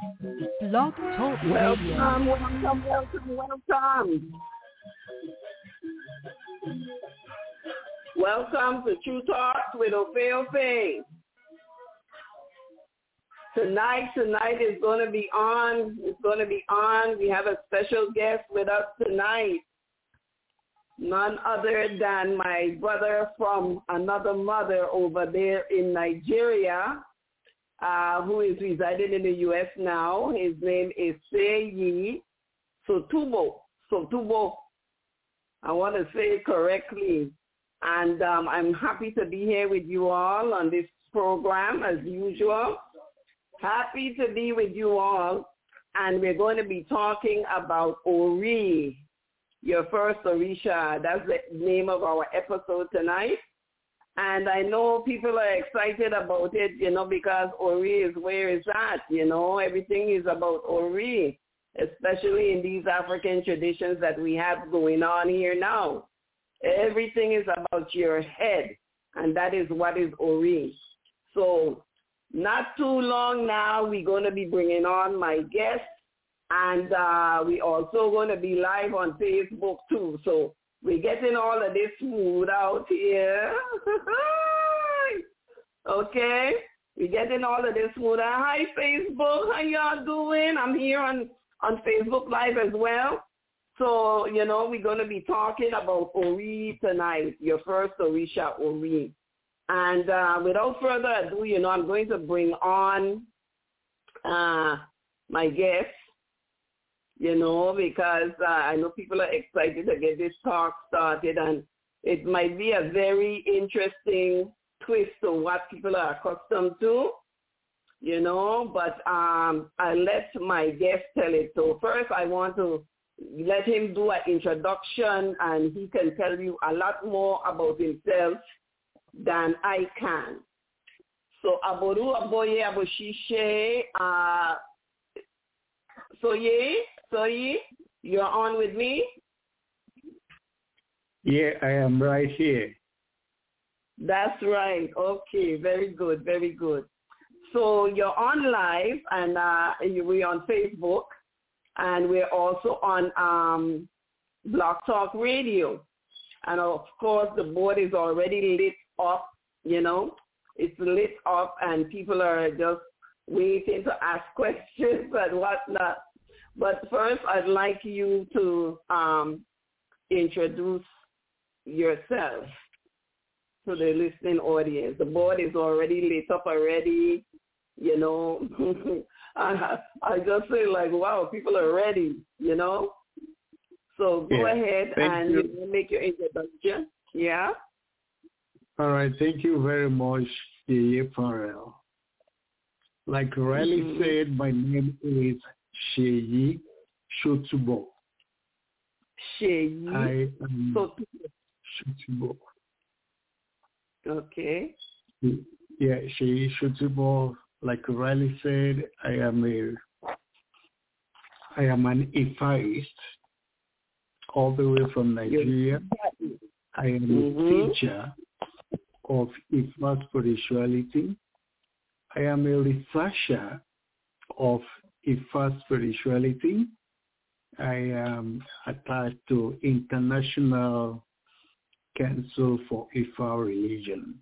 Blog Talk Radio. Welcome. Welcome to True Talks with Ofe. Tonight is going to be on. It's going to be on. We have a special guest with us tonight. None other than my brother from another mother over there in Nigeria, who is residing in the U.S. now. His name is Seyi Sotubo. I want to say it correctly. And I'm happy to be here with you all on this program as usual. Happy to be with you all. And we're going to be talking about Ori, your first Orisha. That's the name of our episode tonight. And I know people are excited about it, because Ori is where it's at, Everything is about Ori, especially in these African traditions that we have going on here now. Everything is about your head, and that is what is Ori. So not too long now, we're going to be bringing on my guest, and we're also going to be live on Facebook too. So we're getting all of this smooth out here. Okay? We're getting all of this smooth out. Hi, Facebook. How y'all doing? I'm here on Facebook Live as well. So, we're going to be talking about Ori tonight, your first Orisha Ori. And without further ado, I'm going to bring on my guest, because I know people are excited to get this talk started, and it might be a very interesting twist to what people are accustomed to, but I'll let my guest tell it. So first I want to let him do an introduction, and he can tell you a lot more about himself than I can. So Aboru Aboye Aboshishe, Soyi, you're on with me? Yeah, I am right here. That's right. Okay, very good, very good. So you're on live, and we're on Facebook, and we're also on Blog Talk Radio. And of course, the board is already lit up, It's lit up, and people are just waiting to ask questions and whatnot. But first, I'd like you to introduce yourself to the listening audience. The board is already lit up already, I just say wow, people are ready, So go ahead and make your introduction. Yeah? All right. Thank you very much, Sheyi Farrell. Like Riley said, my name is Sheyi Sotubo. Sheyi I am Sotubo. Okay. Yeah, Sheyi Sotubo. Like Riley said, I am an Ifaist, all the way from Nigeria. I am a teacher of Ifa spirituality. I am a researcher of Ifa spirituality. I am attached to International Council for Ifa Religion.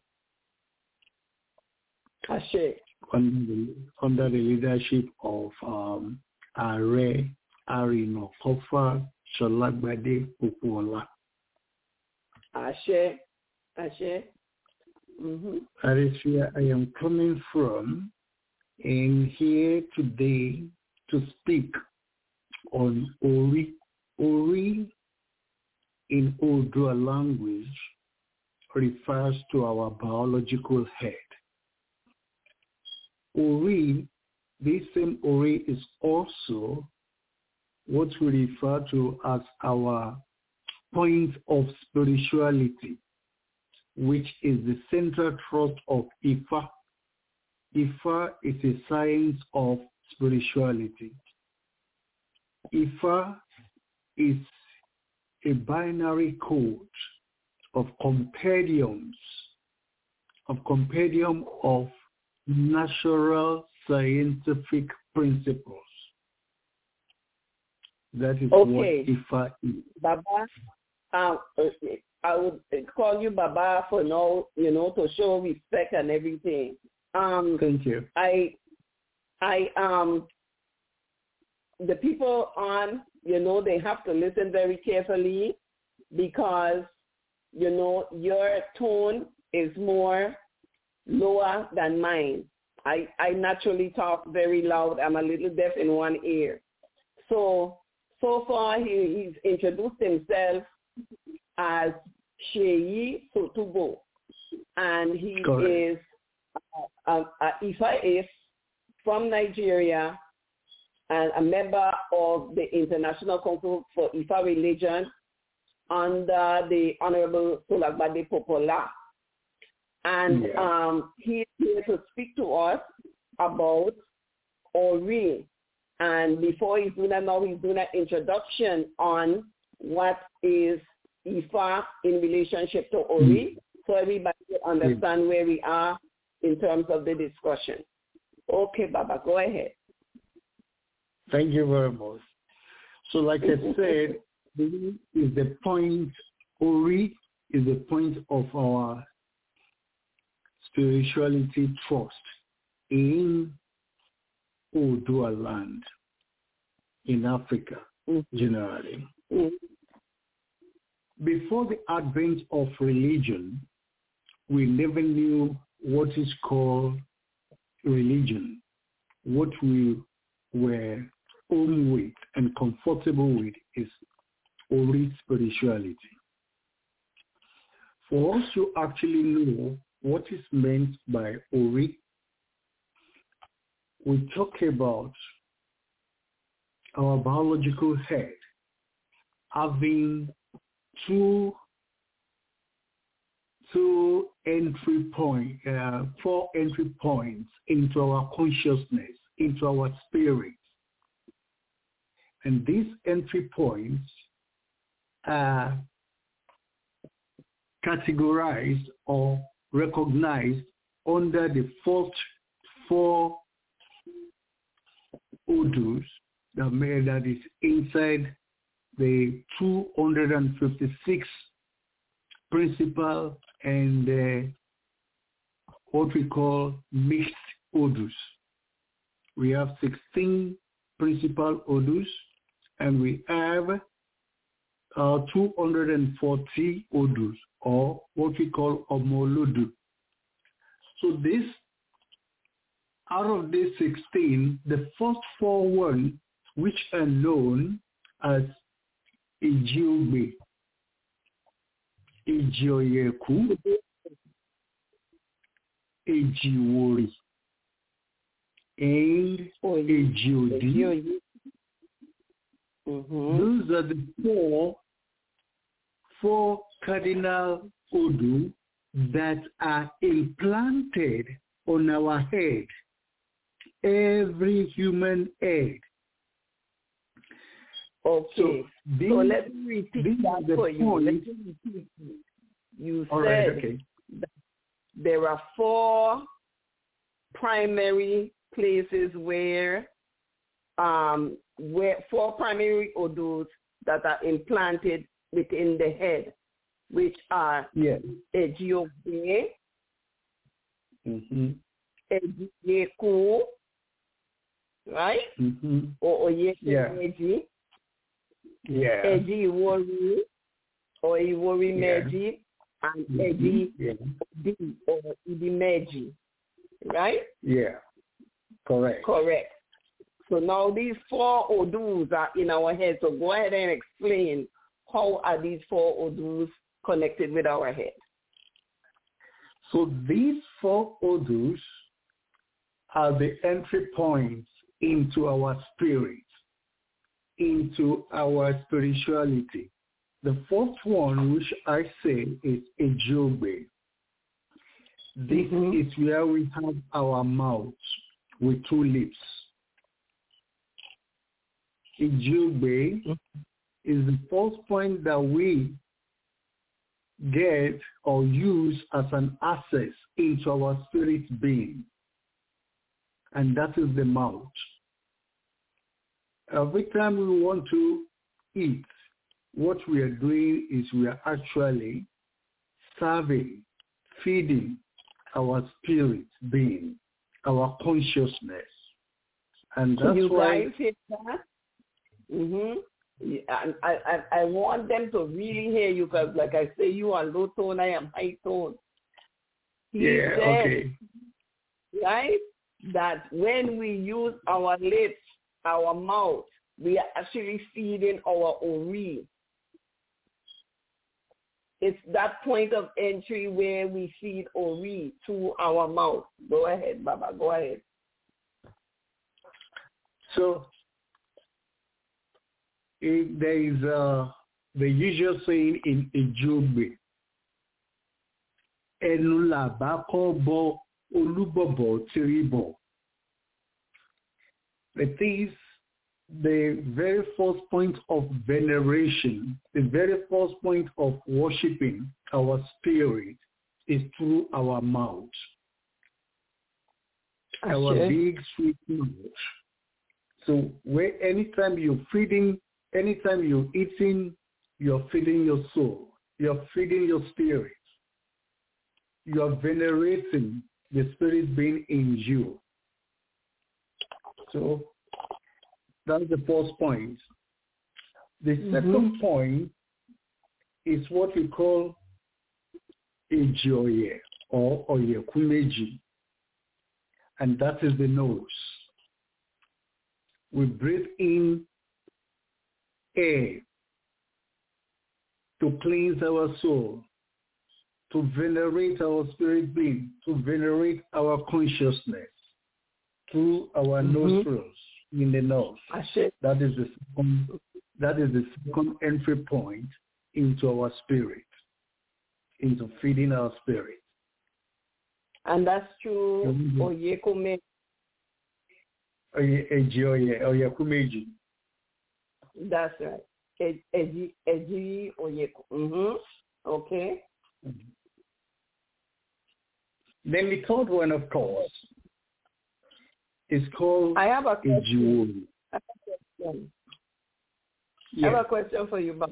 Ashe. Under the leadership of Are Arino Kofa Sholagbade Pupuola. Ashe. That is where I am coming from, and here today to speak on Ori. Ori in Odua language refers to our biological head. Ori, this same Ori is also what we refer to as our point of spirituality, which is the central thrust of Ifa. Ifa is a science of spirituality. Ifa is a binary code of compendium of natural scientific principles. That is Okay. what Ifa is. Baba, I would call you Baba for now, to show respect and everything. Thank you. The people on, they have to listen very carefully because, your tone is more lower than mine. I naturally talk very loud. I'm a little deaf in one ear. So far he's introduced himself as Sheyi Sotubo, and he is Ifa from Nigeria and a member of the International Council for Ifa Religion under the Honorable Solagbade Popola. And he's here to speak to us about Ori. And before he's doing that now, he's doing an introduction on what is Ifa in relationship to Ori, so everybody will understand where we are in terms of the discussion. Okay, Baba, go ahead. Thank you very much. So like I said, this is the point, Ori is the point of our spirituality trust in Odua land, in Africa, generally. Before the advent of religion, we never knew what is called religion. What we were home with and comfortable with is Ori spirituality. For us to actually know what is meant by Ori, we talk about our biological head having four entry points into our consciousness, into our spirit. And these entry points are categorized or recognized under the first four odus that is inside the 256 principal and what we call mixed odus. We have 16 principal odus and we have 240 odus, or what we call homolodu. So this, out of these 16, the first four ones, which are known as Ejiobe, Ejioyeku, Ejiwori, and Ejiodi. Those are the four cardinal odu that are implanted on our head, every human head. Okay, so let me repeat that for you. You said that there are four primary places where four primary odors that are implanted within the head, which are Ejiobe, Ejiyeku, right? Or Oyekemeji, Ejiwori, or Iwori Meji, and Eji or Idimeji, right? Yeah, correct. So now these four odus are in our head. So go ahead and explain, how are these four odus connected with our head? So these four odus are the entry points into our spirit, into our spirituality. The first one, which I say, is Ejiobe. This is where we have our mouth with two lips. Ejiobe is the first point that we get or use as an access into our spirit being. and that is the mouth. Every time we want to eat, what we are doing is we are actually serving, feeding our spirit being, our consciousness. And that's you why... guys hear that? Mm-hmm. Yeah, I want them to really hear you, because like I say, you are low tone, I am high tone. He said, okay. Right? That when we use our lips, our mouth, we are actually feeding our ori. It's that point of entry where we feed ori to our mouth. Go ahead, Baba. Go ahead. So there is the usual saying in Ejogbe, "Ẹnu làbá kọ́ bọ olúbọ̀bọ̀ tìrìbọ̀." That is the very first point of veneration, the very first point of worshiping our spirit is through our mouth. Our big sweet mouth. So anytime you're feeding, anytime you're eating, you're feeding your soul. You're feeding your spirit. You're venerating the spirit being in you. So that's the first point. The second point is what we call Ejoye or Oyekumeji, and that is the nose. We breathe in air to cleanse our soul, to venerate our spirit being, to venerate our consciousness through our nostrils in the nose. That is the second entry point into our spirit, into feeding our spirit. And that's true Oyekumeji. Oyekumeji. That's right. Eji Oyeku. Okay. Then the third one, of course, is called I have a question. Yeah. I have a question for you, Bob.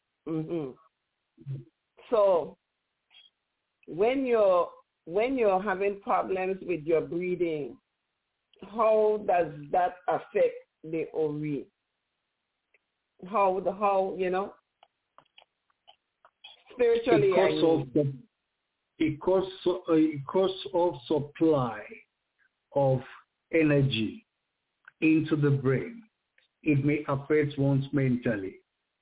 So when you're having problems with your breathing, how does that affect the ori? How spiritually? It causes of supply of energy into the brain. It may affect one's mentally.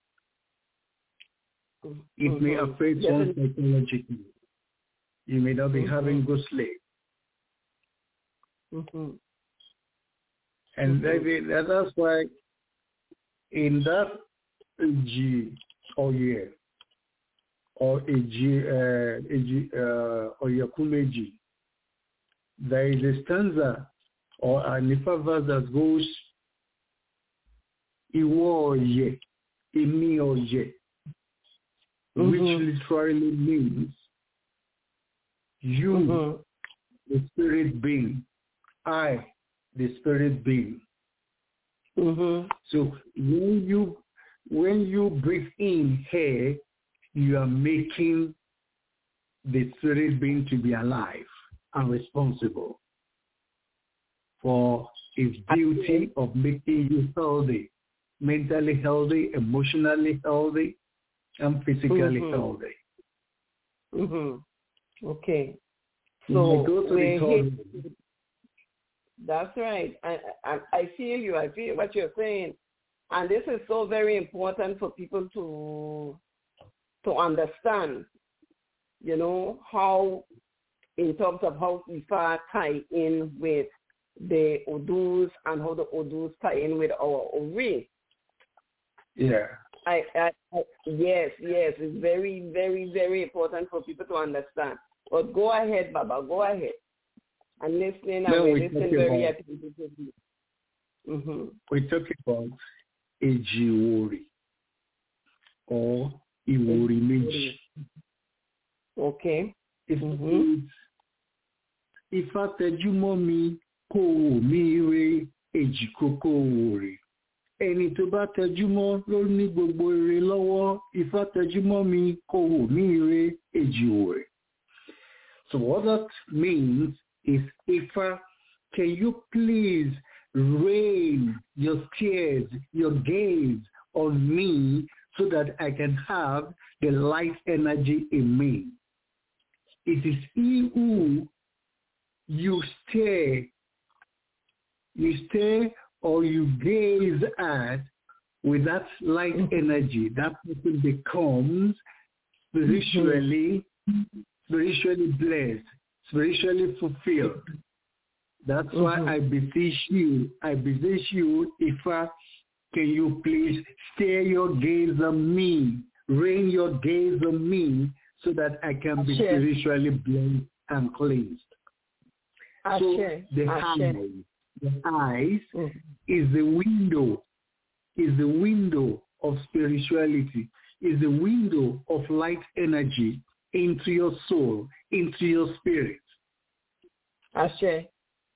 It may affect one's psychologically. You may not be having good sleep. And that's why in that G or year or Oyekumeji, there is a stanza or a Nifa verse that goes Iwo Oye, Imi Oye, which literally means you, the spirit being, I, the spirit being. So when you breathe in here, you are making the spirit being to be alive and responsible for its duty of making you healthy, mentally healthy, emotionally healthy, and physically healthy. Okay. So that's right. I feel you. I feel what you're saying. And this is so very important for people to understand, how, in terms of how Ifa tie in with the Odus and how the Odus tie in with our Ori. Yeah. Yes, it's very, very, very important for people to understand. But go ahead, Baba, go ahead. I'm listening, and we're listening very attentively. We're talking about Ejiwori or Iwori Meji. Okay. If I tell you, mommy, kó wò mí ire, èjì kókó wò rè. Ẹni tó bá tẹjúmọ́ ló ní gbogbo ire lọ́wọ́. Ifá tẹjúmọ́ mi, kó wò mí ire, èjì wò rè. So what that means is, Ifá, can you please rain your tears, your gaze on me so that I can have the light energy in me? It is he who you stare or you gaze at with that light energy. That person becomes spiritually blessed, spiritually fulfilled. That's why I beseech you, Ifá, can you please stare your gaze on me, rain your gaze on me, so that I can be spiritually blessed and cleansed. So the eyes is the window of spirituality, is the window of light energy into your soul, into your spirit. Ashe.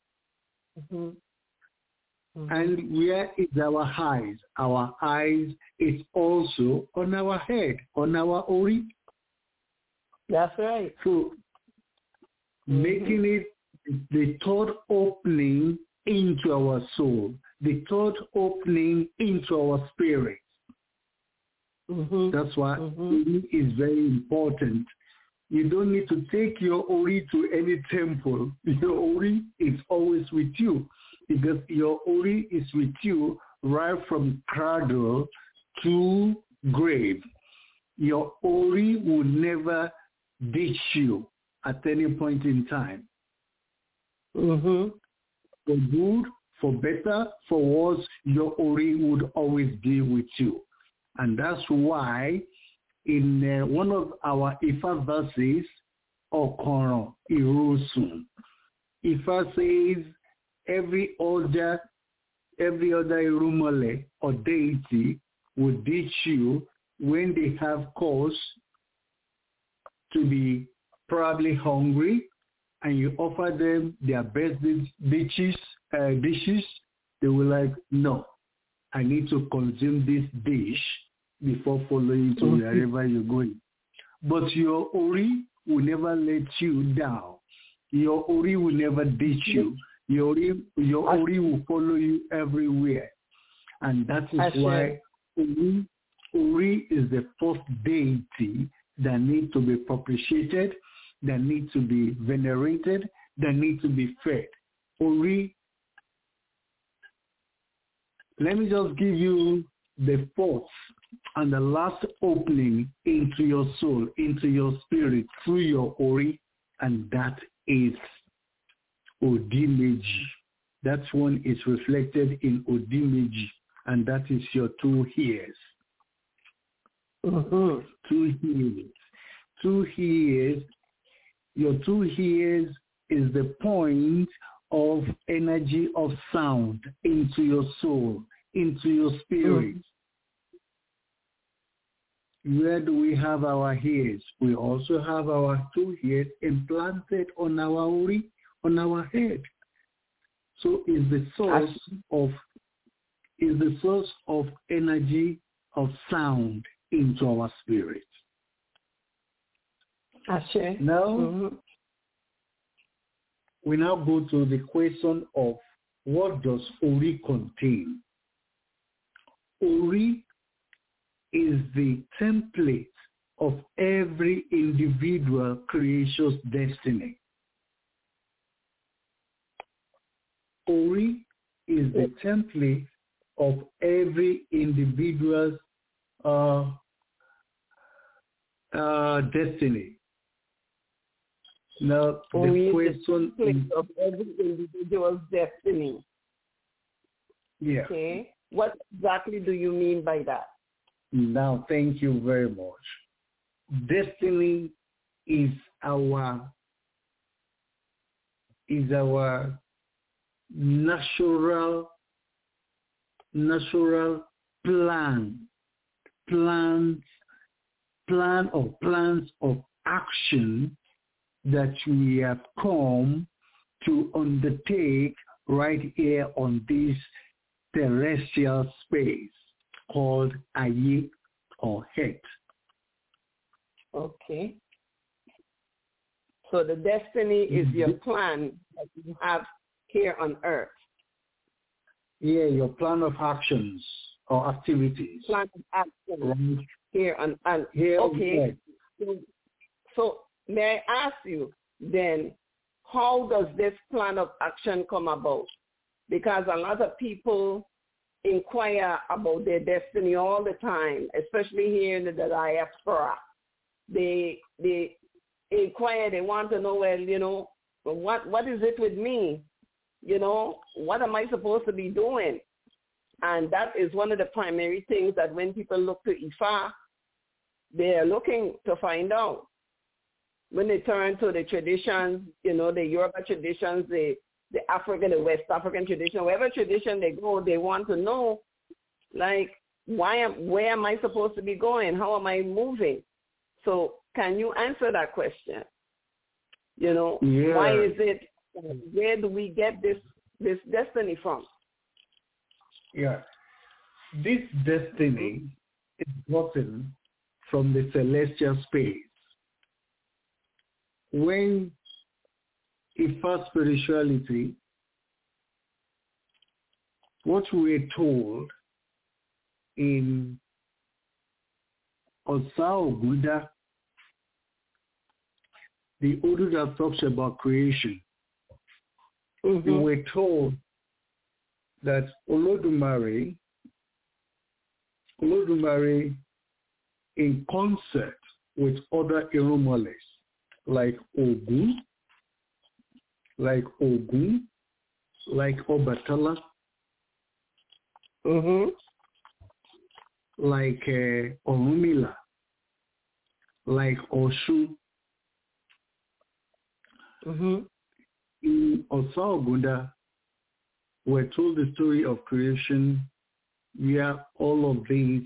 And where is our eyes? Our eyes is also on our head, on our ori. That's right. So making it the third opening into our soul, the third opening into our spirit. That's why ori is very important. You don't need to take your ori to any temple. Your ori is always with you, because your ori is with you right from cradle to grave. Your ori will never ditch you at any point in time. For good, for better, for worse, your ori would always be with you. And that's why in one of our Ifá verses, Okoron Irosun, Ifá says every other Irumole or deity will ditch you when they have cause to be probably hungry, and you offer them their best dishes. They will like, no, I need to consume this dish before following to wherever you're going. But your ori will never let you down. Your ori will never ditch you. Your ori will follow you everywhere. And that is why ori is the first deity that needs to be propitiated, that needs to be venerated, that needs to be fed. Ori, let me just give you the fourth and the last opening into your soul, into your spirit, through your ori, and that is Odimeji. That one is reflected in Odimeji, and that is your 2 ears. 2 ears. 2 ears. Your 2 ears is the point of energy of sound into your soul, into your spirit. Where do we have our ears? We also have our 2 ears implanted on our ori, on our head. So is the source of energy of sound into our spirit. Now, we now go to the question of what does ori contain? Ori is the template of every individual creation's destiny. Ori is the template of every individual's destiny. Now, the question is of every individual's destiny. Yeah. Okay. What exactly do you mean by that? Now, thank you very much. Destiny is our natural plans of action that we have come to undertake right here on this terrestrial space called Aye or Het. Okay. So the destiny is your plan that you have here on earth. Yeah, your plan of actions or activities. Plan of action here on earth. Here okay. So may I ask you then, how does this plan of action come about? Because a lot of people inquire about their destiny all the time, especially here in the diaspora. They inquire, they want to know, well, you know, what is it with me? You know, what am I supposed to be doing? And that is one of the primary things that when people look to Ifa, they are looking to find out. When they turn to the traditions, you know, the Yoruba traditions, the African, the West African tradition, wherever tradition they go, they want to know, like, where am I supposed to be going? How am I moving? So can you answer that question? You know, why is it, where do we get this destiny from? Yeah. This destiny is gotten from the celestial space. When Ifa spirituality, what we're told in Osa Oguda, the Odu that talks about creation, we were told that Olodumare in concert with other Irumoles like Ogun, like Obatala, like Orunmila, like Oshu. In Osa Oguda, we're told the story of creation where all of these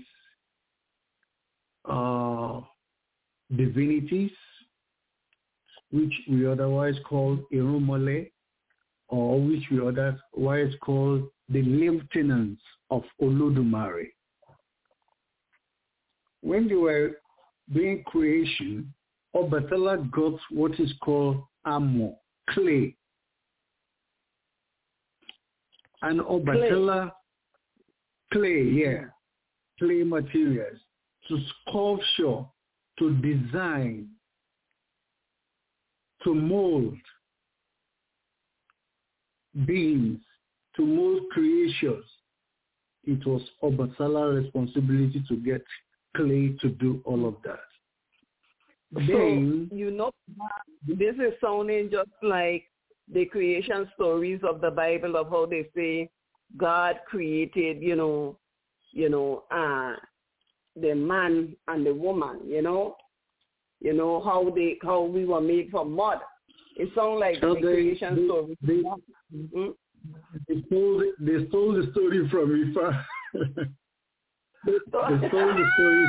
divinities, which we otherwise call Irumole, or which we otherwise call the lieutenants of Olodumare. When they were doing creation, Obatala got what is called Amo, clay. And Obatala, clay materials, to sculpture, to design, to mold beings, to mold creations. It was Obatala's responsibility to get clay to do all of that. Then, so, you know, this is sounding just like the creation stories of the Bible, of how they say God created, the man and the woman, how we were made from mud. It sounds like the creation story. They stole the story from Ifa. They stole the story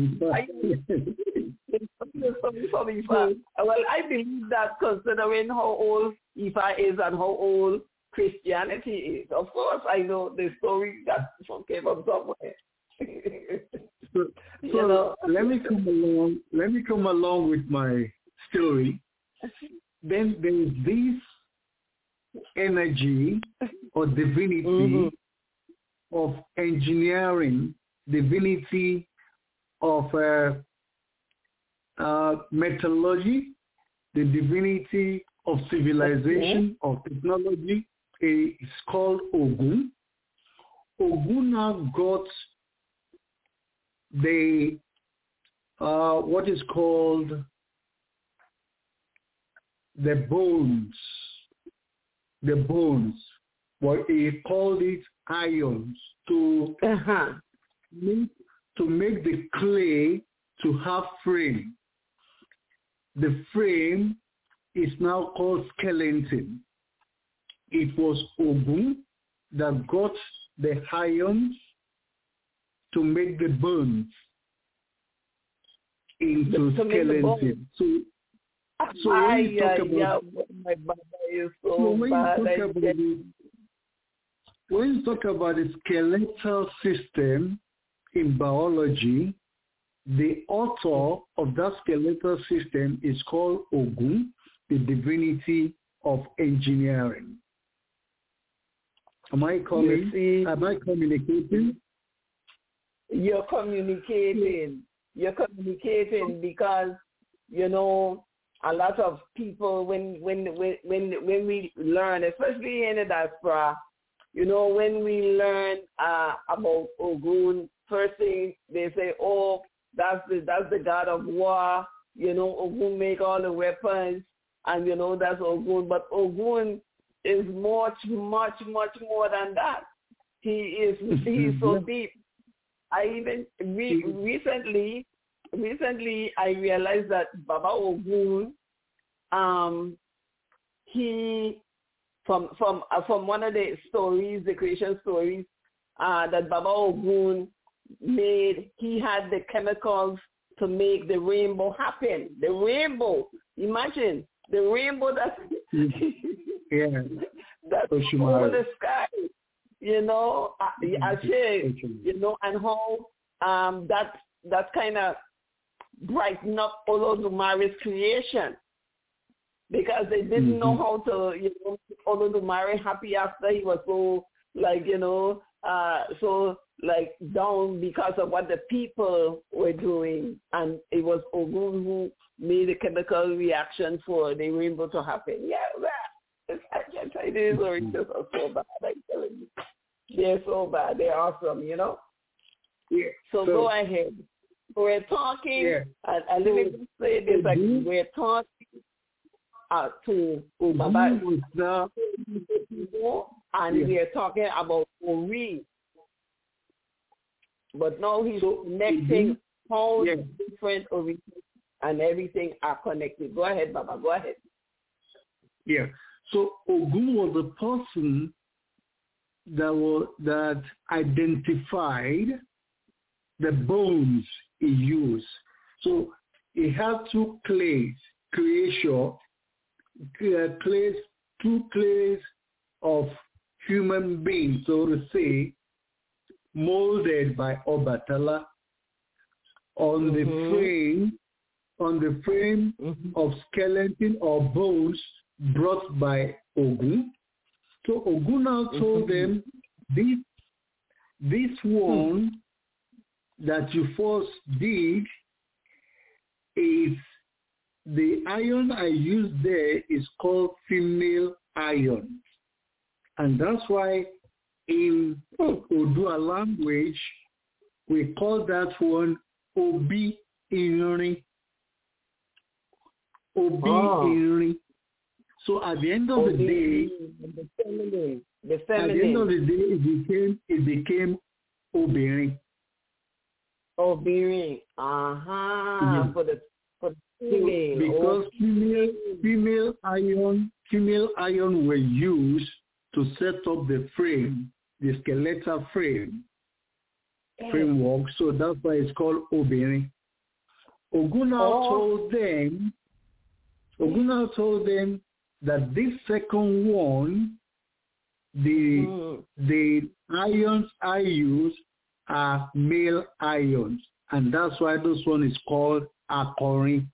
from Ifa. Well, I believe that, considering how old Ifa is and how old Christianity is. Of course, I know the story that came from somewhere. So let me come along with my story. Then there is this energy or divinity of engineering, divinity of metallurgy, the divinity of civilization, of technology. It's called Ogun. Ogun now got the what is called the bones, what he called it ions, to make the clay to have frame. The frame is now called skeleton. It was Ogun that got the ions to make the bones into skeleton. So when you talk about when you talk about the skeletal system in biology, the author of that skeletal system is called Ogun, the divinity of engineering. Am I communicating? You're communicating. You're communicating because, you know, a lot of people, when we learn, especially in the diaspora, you know, when we learn about Ogun, first thing they say, oh, that's the god of war. You know, Ogun make all the weapons, and you know that's Ogun. But Ogun is much more than that. He's so deep. I even recently I realized that Baba Ogun, he from one of the stories, the creation stories, that Baba Ogun made. He had the chemicals to make the rainbow happen. The rainbow, imagine the rainbow that's that's over the sky. You know, I say, you know, and how that kind of brighten up Olodumare's creation, because they didn't know how to, you know, make Olodumare happy after he was so, like, you know, so like down because of what the people were doing, and it was Ogun who made a chemical reaction for the rainbow to happen. Yeah, I can't tell you, these oranges are so bad. I'm telling you, they're so bad. They're awesome, you know. Yeah. So go ahead. We're talking. And let me just say this: like we're talking to Baba, and we're talking about Ori. But now he's connecting how different Ori and everything are connected. Go ahead, Baba. Go ahead. Yeah. So Ogun was a person that identified the bones he used. So he had two clays of human beings, so to say, molded by Obatala on the frame of skeleton or bones brought by Ogun. So Ogun now told them, this one that you first did is the iron I used there is called female iron. And that's why in Odua language, we call that one Obi Inri. Obi Inri. So at the end of the day, at the end of the day, it became Obirin. Obirin. For the female. Because female iron were used to set up the frame, the skeletal framework. So that's why it's called Obirin. Ogun now told them that this second one, the irons I use are male irons, and that's why this one is called Akorin,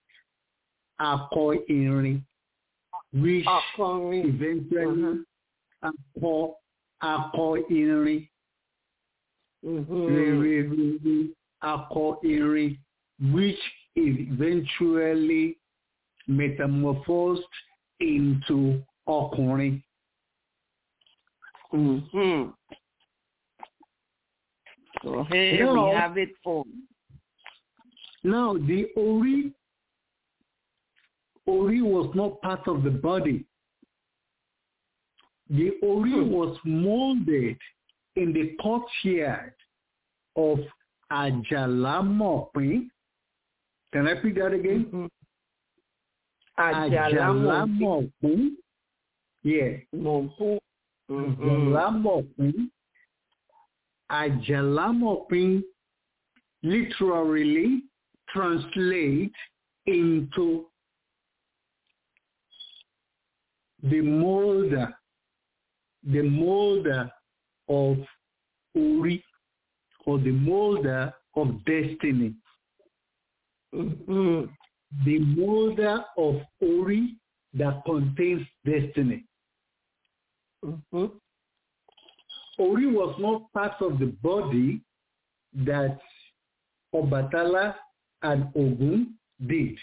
which eventually Akorin, which eventually metamorphosed into Okorin. So here we have it for. Now the Ori was not part of the body. The Ori was molded in the courtyard of Ajalamopin. Can I repeat that again? Ajalamopin. Yeah. Ajalamopin literally translate into the molder of Ori, or the molder of destiny. Mm-hmm. The molder of Ori that contains destiny. Mm-hmm. Ori was not part of the body that Obatala and Ogun did.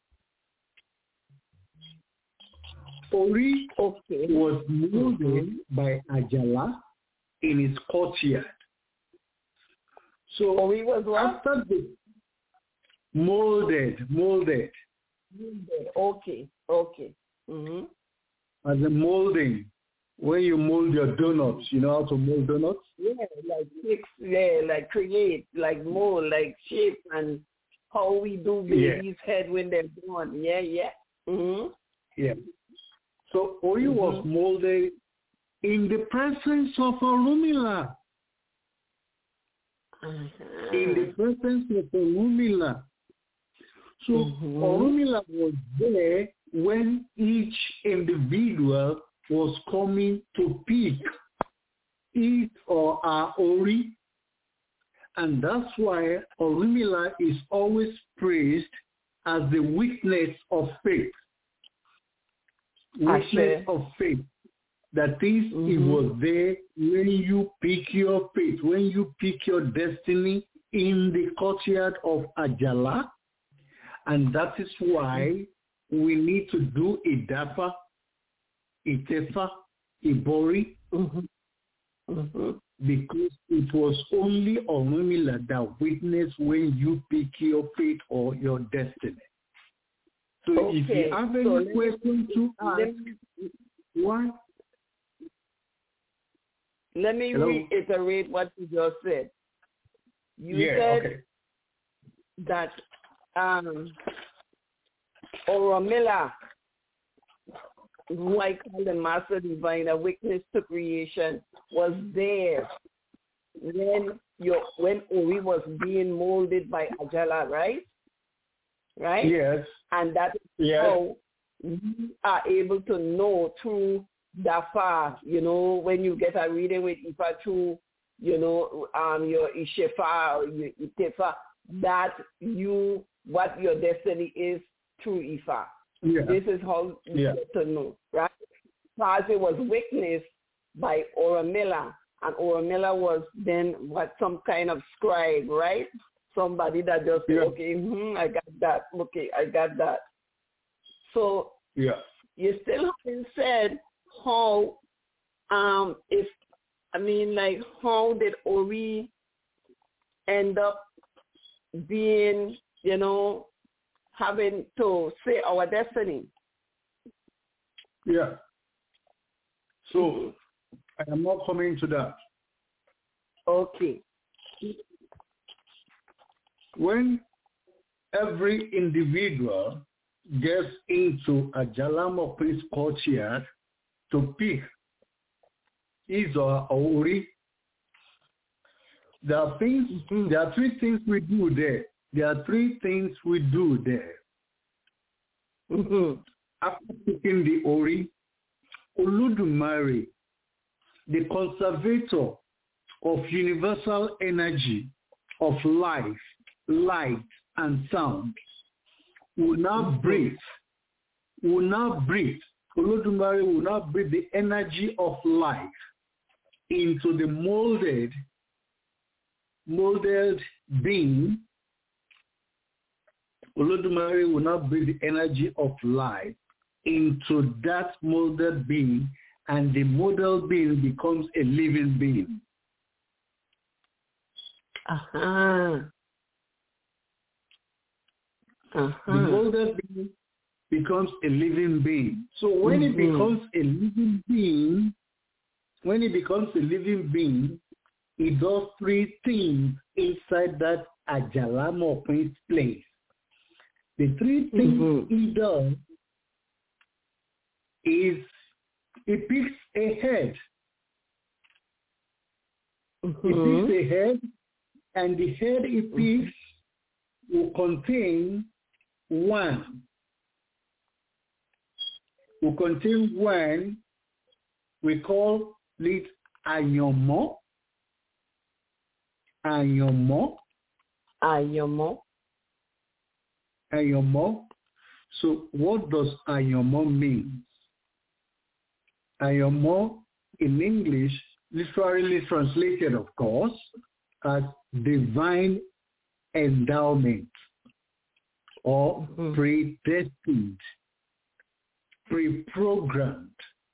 Ori was molded by Ajala in his courtyard. So Ori was what? after the molded. Okay. Mm-hmm. As a molding, when you mold your donuts, you know how to mold donuts? Yeah, like fix, yeah, like create, like mold, like shape, and how we do babies' head when they're born. Yeah. Mm-hmm. Yeah. So Ori was molded in the presence of Orunmila. In the presence of Orunmila. So Orunmila was there when each individual was coming to pick his or her Ori. And that's why Orunmila is always praised as the witness of faith. Witness of faith. That is, it was there when you pick your faith, when you pick your destiny in the courtyard of Ajala. And that is why we need to do Idapa, Itefa, Ibori, because it was only Orunmila that witnessed when you pick your faith or your destiny. So if you have any question to ask, why? Let me reiterate what you just said. You said that Orunmila, who I call the Master Divine, a witness to creation, was there when Ori was being molded by Ajala, right? Right? Yes. And that is how we are able to know through Dafa, when you get a reading with Ifa through, your Ishefa or your Itefa, that what your destiny is through Ifa. Yeah. This is how you get to know, right? Kazi was witnessed by Orunmila, and Orunmila was then some kind of scribe, right? Somebody that just said, I got that. Okay, I got that. So you still haven't said how how did Ori end up being, having to say our destiny? Yeah. So I am not coming to that. Okay. When every individual gets into a Jalamo courtyard to pick his or her Ori, there are three things we do there. After picking the Ori, Olodumare, the conservator of universal energy, of life, light, and sound, will now breathe. Olodumare will now breathe the energy of life into the molded being. Olodumare will now breathe the energy of life into that molded being, and the molded being becomes a living being. The molded being becomes a living being. So when it becomes a living being, it does three things inside that Ajalamo place. The three things he does is he picks a head. He picks a head, and the head he picks will contain one. We call it àyànmọ́. Àyànmọ́. Àyànmọ́. Àyànmọ́. So what does àyànmọ́ mean? Àyànmọ́ in English, literally translated, of course, as divine endowment or predestined, pre-programmed.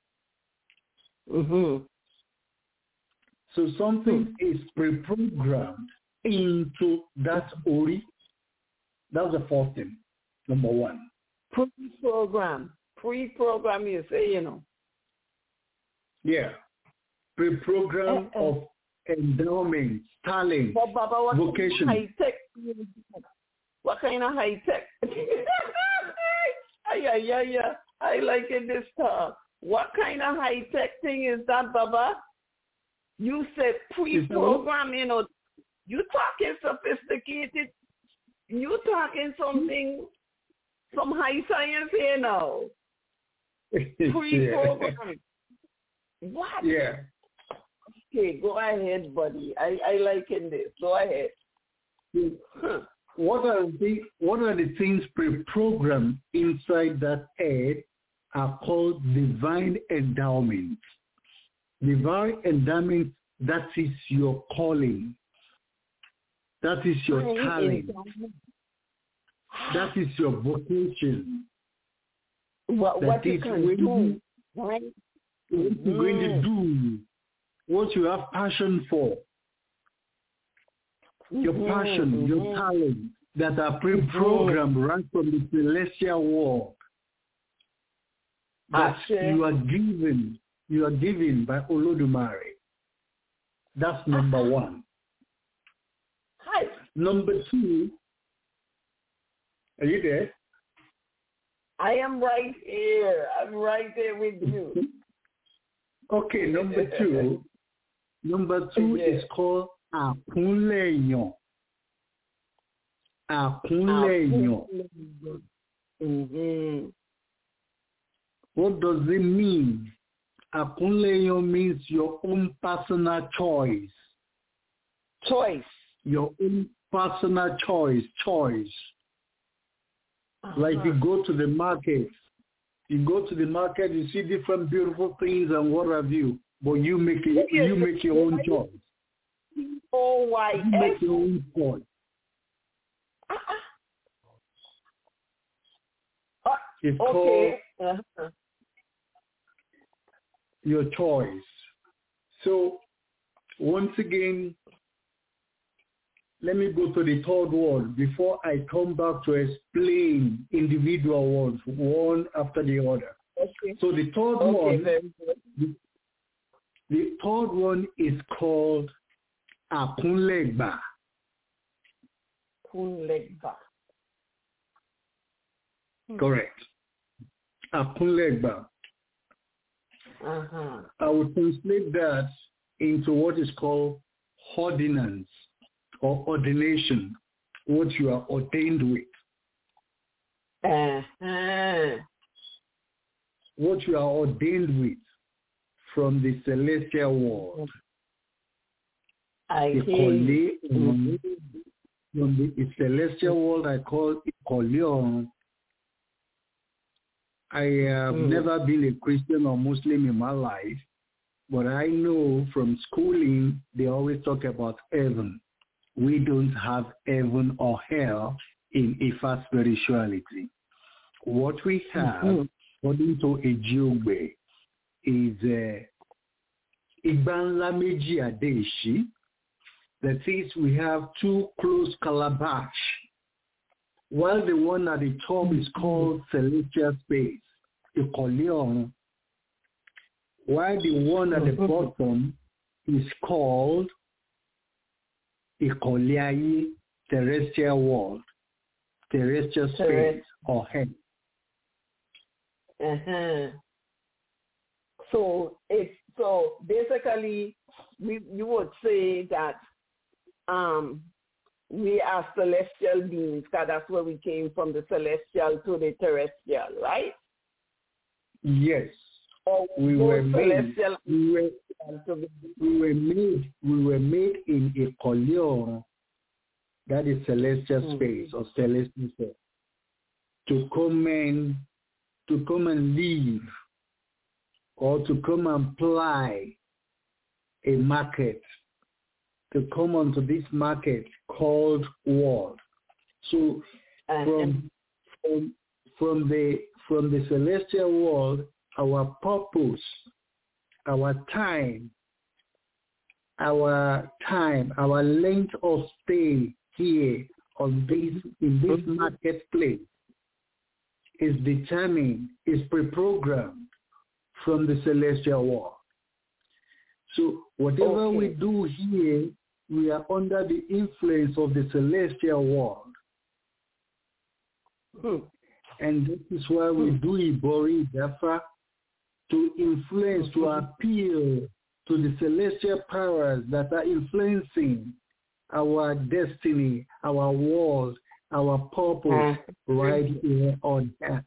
So something is pre-programmed into that ori. That's the first thing, number one. Pre-program, you say, you know. Yeah. Pre-program of endowment, talent, but Baba, vocation. What kind of high-tech? Yeah. I like it this talk. What kind of high-tech thing is that, Baba? You said pre-program, you know. You talking sophisticated. You talking something, some high science here now. Pre-program. What? Yeah. Okay, go ahead, buddy. I like this. Go ahead. What are the things pre-programmed inside that head are called divine endowment. Divine endowment, that is your calling. That is your talent. That is your vocation. What you can do, right? What you're going to do, what you have passion for. Your passion, your talent that are pre-programmed right from the celestial world. That you are given by Olodumare. That's number one. Hi. Number two, are you there? I am right here. I'm right there with you. Okay, number two is called Akunleyan. Akunleyan. What does it mean? Akunleyan means your own personal choice. Your own personal choice. Like you go to the market. You see different beautiful things and what have you, but you make your own choice. OYS. You make your own choice. It's called your choice. So once again, let me go to the third word before I come back to explain individual words, one after the other. Okay. So the third one is called Akunlegba. Correct. Akunlegba. I will translate that into what is called ordinance or ordination, what you are ordained with. What you are ordained with from the celestial world. From the celestial world, I call it Ikolion. I have never been a Christian or Muslim in my life, but I know from schooling, they always talk about heaven. We don't have heaven or hell in Ifa spirituality. What we have, according to Ejiogbe, is Igbanla Meji Adeshi. That is, we have two close calabash. While the one at the top is called celestial space, Ikolion, while the one at the bottom is called Ikoliayi, terrestrial world, terrestrial space or head. So basically, you would say that we are celestial beings, because that's where we came from, the celestial to the terrestrial, right? Yes. Or we were made. celestial. We were made in a collion, that is celestial space or celestial space, to come and live, or to come and ply a market, to come onto this market called world. So from the celestial world, our purpose, our time, our length of stay here in this marketplace is determined, is pre-programmed from the celestial world. So whatever we do here, we are under the influence of the celestial world. And this is why we do Ibori Dafa, to influence, to appeal to the celestial powers that are influencing our destiny, our world, our purpose right here on earth.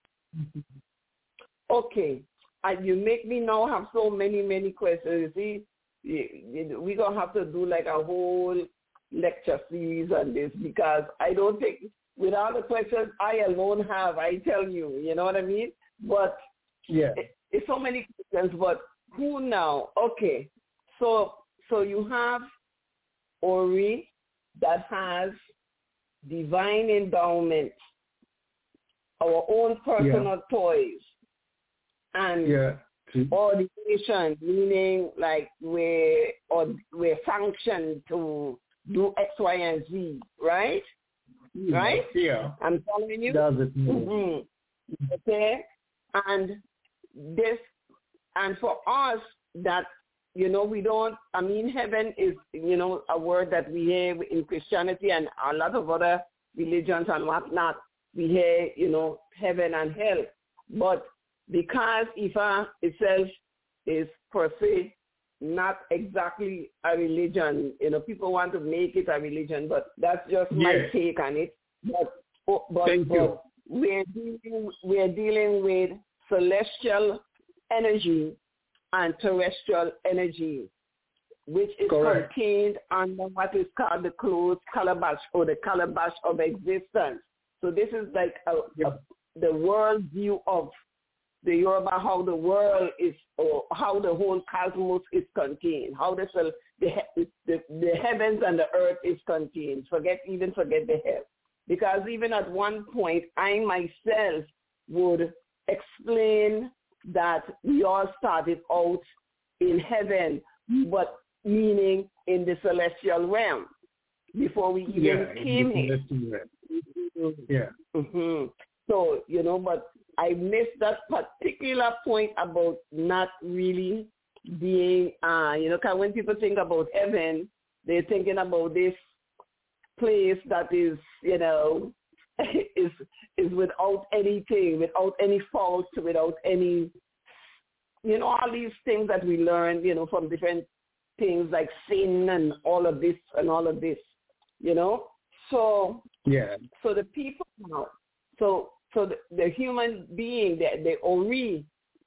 Okay. You make me now have so many questions. You see, we're going to have to do like a whole lecture series on this, because I don't think, with all the questions I alone have, I tell you, you know what I mean? But it's so many questions, but who now? Okay, so you have Ori that has divine endowment, our own personal toys, and ordination, meaning like we're sanctioned to do X, Y, and Z, right? Right? Yeah. I'm telling you. Does it Okay? And this, and for us, that, you know, we don't, I mean, heaven is, you know, a word that we hear in Christianity and a lot of other religions and whatnot. We hear, you know, heaven and hell. But because Ifa itself is per se not exactly a religion, you know, people want to make it a religion, but that's just my take on it. But Thank you. We're dealing with celestial energy and terrestrial energy, which is contained under what is called the closed calabash, or the calabash of existence. So this is like the world view of the Yoruba, how the world is, or how the whole cosmos is contained, how the heavens and the earth is contained. Forget the hell. Because even at one point, I myself would explain that we all started out in heaven, but meaning in the celestial realm before we even came here. So, you know, but I missed that particular point about not really being, you know, because when people think about heaven, they're thinking about this place that is, you know, is without anything, without any fault, without any, you know, all these things that we learn, you know, from different things like sin and all of this, you know. So, so the people now, so the human being, the Ori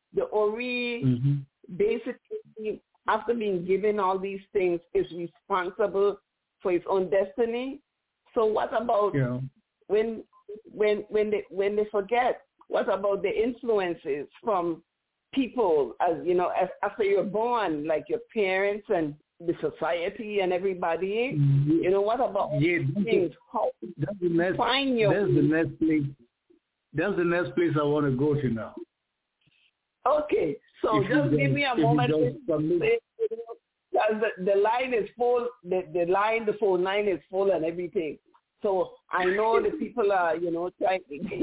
basically, after being given all these things, is responsible for its own destiny. So what about when they forget? What about the influences from people, as you know, after you're born, like your parents and the society and everybody? You know, what about things? How find your That's the next place I want to go to now. Okay, so just give me a moment. Because the line is full, the phone line is full and everything. So I know the people are, you know, trying.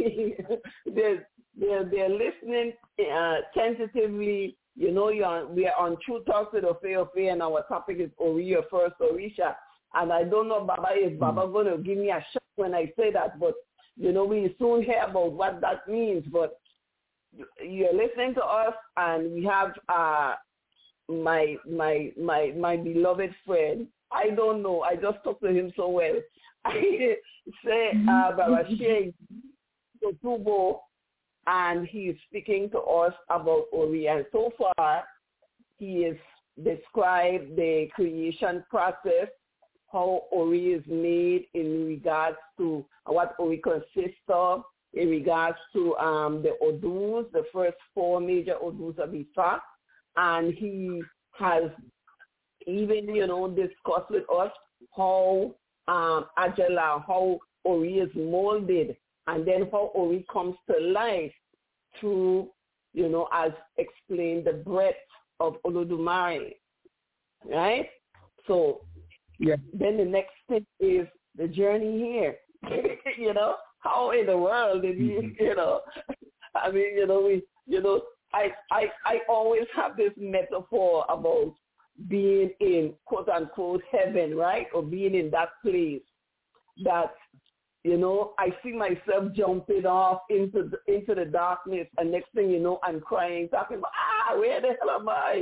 they're listening tentatively. You know, we are on True Talks with Ofe, and our topic is Ori, your first Orisha. And I don't know, Baba, is Baba going to give me a shock when I say that, but you know, we soon hear about what that means. But you're listening to us, and we have my beloved friend. I don't know. I just talked to him so well. I say, Baba Sheikh Totubo, and he is speaking to us about Ori. And so far, he has described the creation process, how Ori is made in regards to what Ori consists of, in regards to the Odus, the first 4 major Odus of Ifa. And he has even, discussed with us how Ajala, how Ori is molded, and then how Ori comes to life through, as explained, the breadth of Olodumare, right? So then the next step is the journey here. How in the world did he, I mean, I always have this metaphor about being in quote unquote heaven, right? Or being in that place that, I see myself jumping off into the darkness, and next thing you know, I'm crying, talking about, where the hell am I?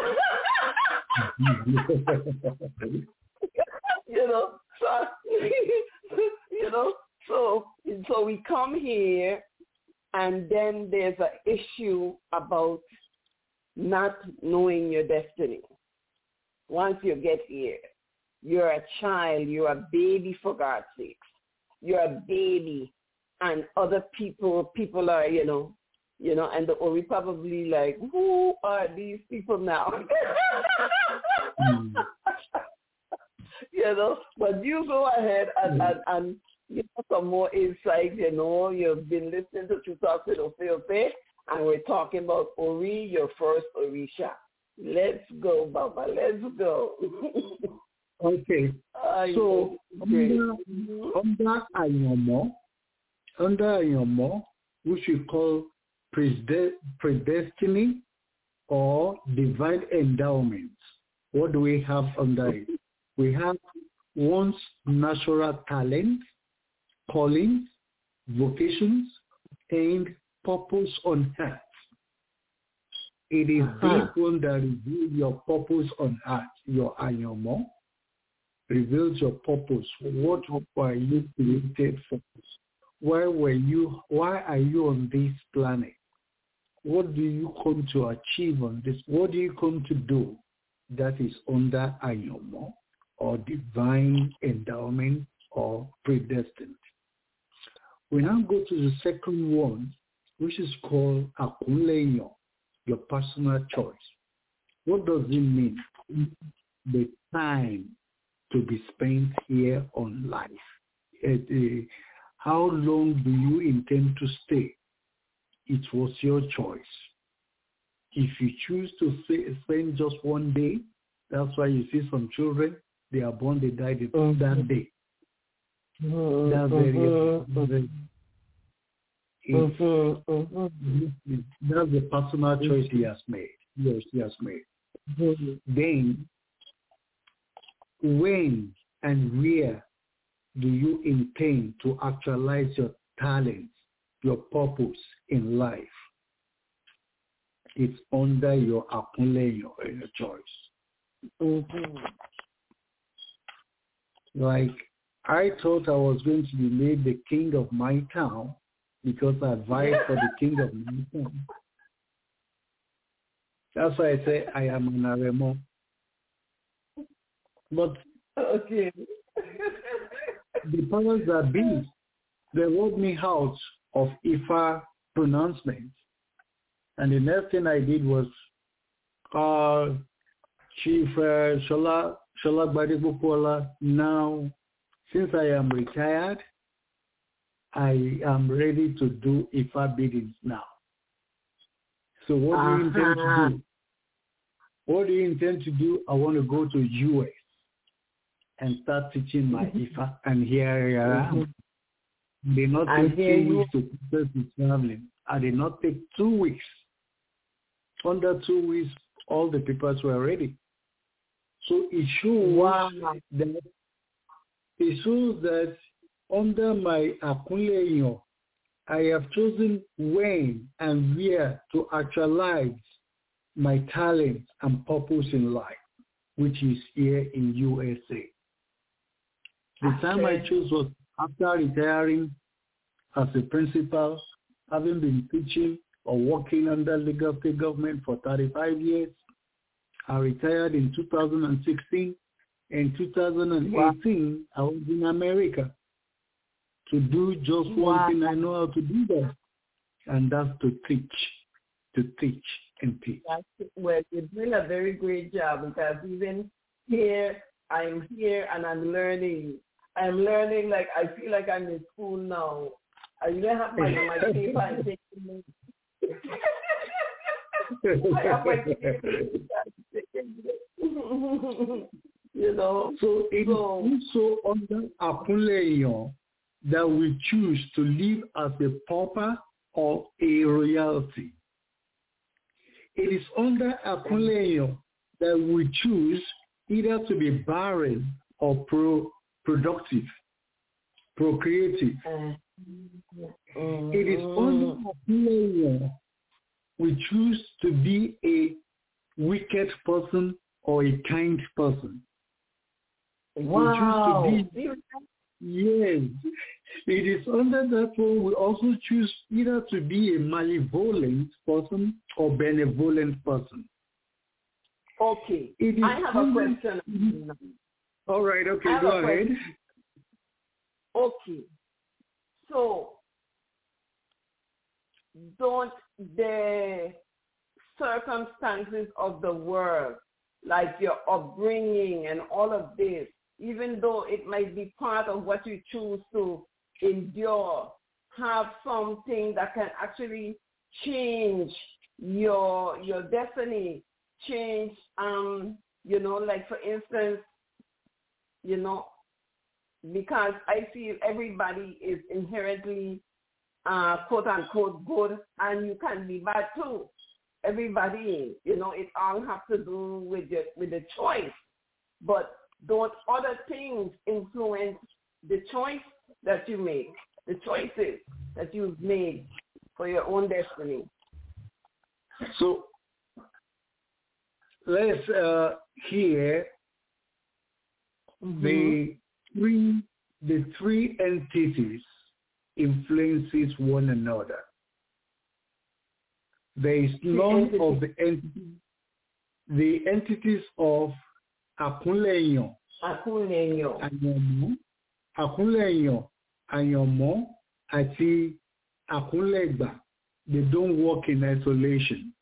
So we come here, and then there's an issue about not knowing your destiny. Once you get here, you're a child, you're a baby, for God's sakes. You're a baby, and other people are, and the Ori probably like, who are these people now? But you go ahead and some more insight, you've been listening to True Talks with Ofe, and we're talking about Ori, your first Orisha. Let's go, Baba, let's go. Okay, so under Ayomo, which we call predestiny or divine endowments, what do we have under it? We have one's natural talents, callings, vocations, and purpose on earth. It is this one that reveals your purpose on earth, your Ayomo. Reveals your purpose. What were you created for? Why are you on this planet? What do you come to achieve on this? What do you come to do? That is under Ayomo, or divine endowment, or predestined. We now go to the second one, which is called Akunleyo, your personal choice. What does it mean? The time to be spent here on life. How long do you intend to stay? It was your choice. If you choose to spend just one day, that's why you see some children, they are born, they die that day. That's very that's the personal choice he has made. Yes, he has made. Then, when and where do you intend to actualize your talents, your purpose in life? It's under your Akunleyo, your choice. Like, I thought I was going to be made the king of my town because I vied for the king of my town. That's why I say I am an Aremo. But okay. The powers that be, they wrote me out of Ifa pronouncements. And the next thing I did was Chief Shola Gbadegbokola. Now, since I am retired, I am ready to do Ifa biddings now. So what do you intend to do? What do you intend to do? I want to go to US and start teaching my Ifa. And here I am. They not take 2 weeks to process the traveling. I did not take 2 weeks. Under 2 weeks, all the papers were ready. So it shows that under my Akunleyo, I have chosen when and where to actualize my talent and purpose in life, which is here in USA. The time I chose was after retiring as a principal having been teaching or working under Lagos State government for 35 years. I retired in 2016. In 2018, I was in America to do just one thing I know how to do there, and that's to teach and teach. Well, you're doing a very great job, because even here, I'm here and I'm learning. I'm learning, like I feel like I'm in school now. I even have my paper and taking notes. I have my paper. You know. So it is also under Akunleyon that we choose to live as a pauper or a royalty. It is under Akunleyon that we choose either to be barren or productive, procreative. It is under Akunleyon we choose to be a wicked person or a kind person. Wow. We choose to be, yes. It is under that one we also choose either to be a malevolent person or benevolent person. Okay. I have a question. All right. Okay. Go ahead. Okay. So, don't the circumstances of the world, like your upbringing and all of this, even though it might be part of what you choose to endure, have something that can actually change your destiny, change, like for instance, because I feel everybody is inherently quote unquote good, and you can be bad too. Everybody, it all has to do with the choice. But don't other things influence the choice that you make, the choices that you've made for your own destiny? So let's hear the three entities influences one another. There is none of the entities of Akunleyon, Ayanmo, àti Akunlegba. They don't work in isolation.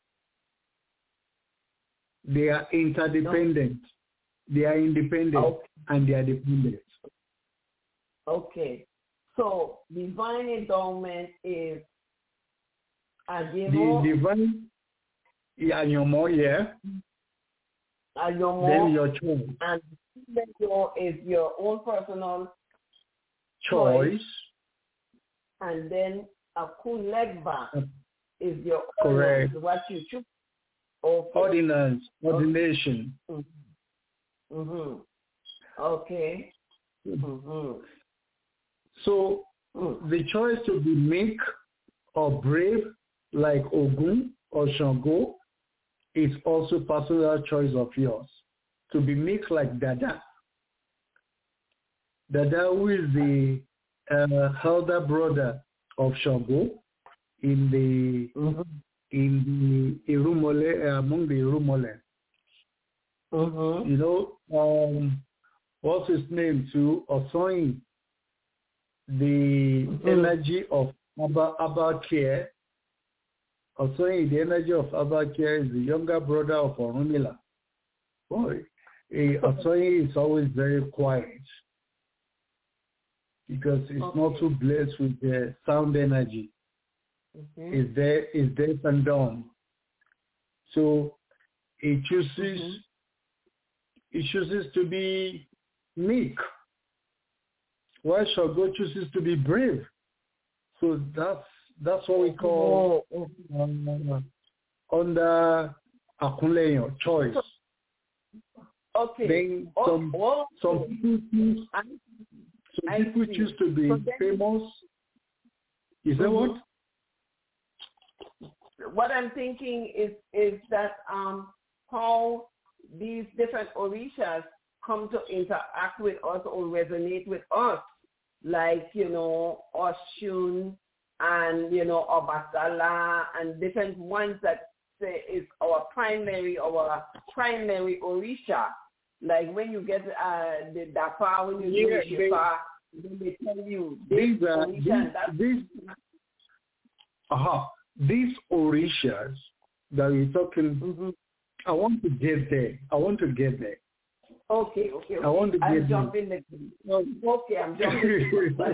They are interdependent. No. They are independent, and they are dependent. Okay. So divine endowment is Ayanmo. The divine Ayanmo, yeah. Ayanmo. Then your choice. And your is your own personal choice. And then Akunlegba is your correct. What you choose. Okay. Ordination. Mm-hmm. Okay. Mm-hmm. So the choice to be meek or brave, like Ogun or Shango, is also personal choice of yours. To be meek like Dada. Dada, who is the elder brother of Shango in the Irumole, among the Irumole. What's his name too? Osoyin, the energy of Abakir. Osoyin, the energy of Abakir is the younger brother of Orunmila. Boy, Osoyin is always very quiet because it's not too blessed with the sound energy. It's deaf and dumb. So he chooses to be meek, while Shango chooses to be brave. So that's what we call under Akunleyon choice. Okay. Then some people choose to be famous. Is that what? What I'm thinking is that how these different orishas come to interact with us or resonate with us, like Oshun and Obatala, and different ones that say is our primary Orisha. Like when you get the Dafa, when you do Shifa, then they tell you these Orishas that you're talking. Mm-hmm. I want to get there. Okay. I want to get I'm jumping. Okay, I'm jumping.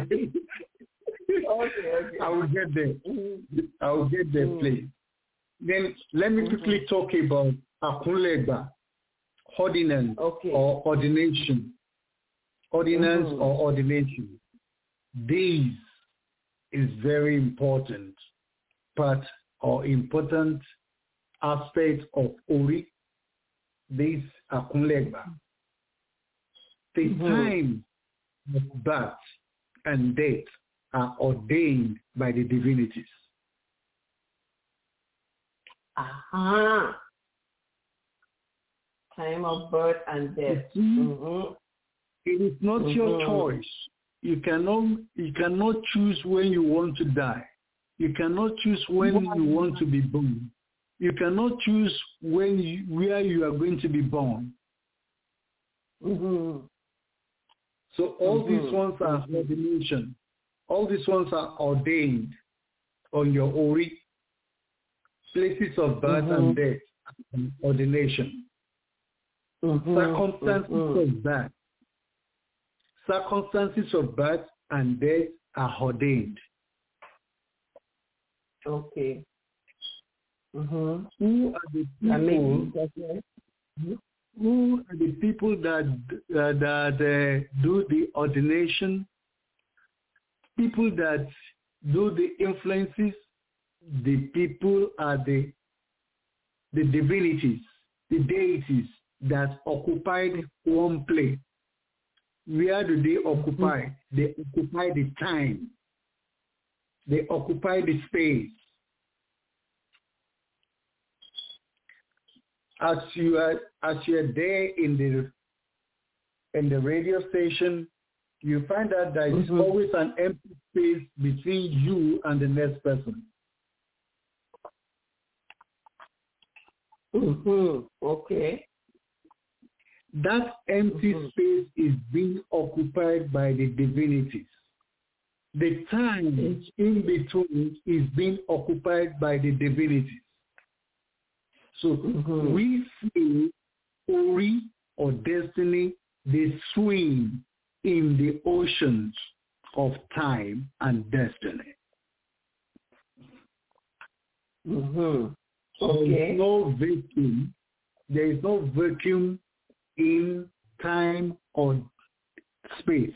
Okay. I will get there. Please. Then let me quickly talk about Akunlegba, ordinance or ordination. Ordinance or ordination. This is very important part or important aspect of Ori. This Akunlegba. The time of birth and death are ordained by the divinities. Time of birth and death. It is not your choice. You cannot choose when you want to die. You cannot choose when you want to be born. You cannot choose where you are going to be born. So all these ones are ordination. All these ones are ordained on your Ori, places of birth and death, and ordination. Circumstances of birth and death are ordained. Okay. Who are the people that do the ordination? People that do the influences. The people are the divinities, the deities that occupied one place. Where do they occupy? They occupy the time. They occupy the space. As you are there in the radio station, you find out there is always an empty space between you and the next person. Okay. That empty space is being occupied by the divinities. The time in between is being occupied by the divinities. So we see Ori or destiny, they swim in the oceans of time and destiny. Okay. There is no vacuum in time or space.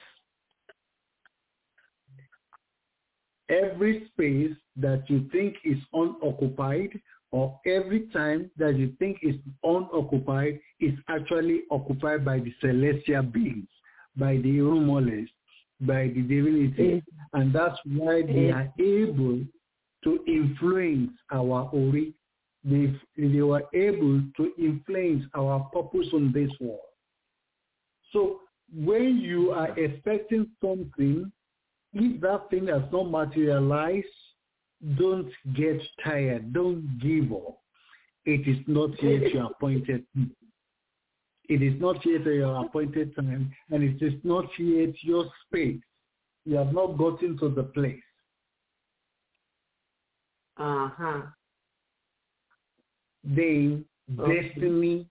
Every space that you think is unoccupied or every time that you think is unoccupied is actually occupied by the celestial beings, by the Irumoles, by the divinities. And that's why they are able to influence our Ori. They were able to influence our purpose on this world. So when you are expecting something, if that thing has not materialized, don't get tired. Don't give up. It is not yet your appointed time. It is not yet your appointed time, and it is not yet your space. You have not gotten to the place. Then destiny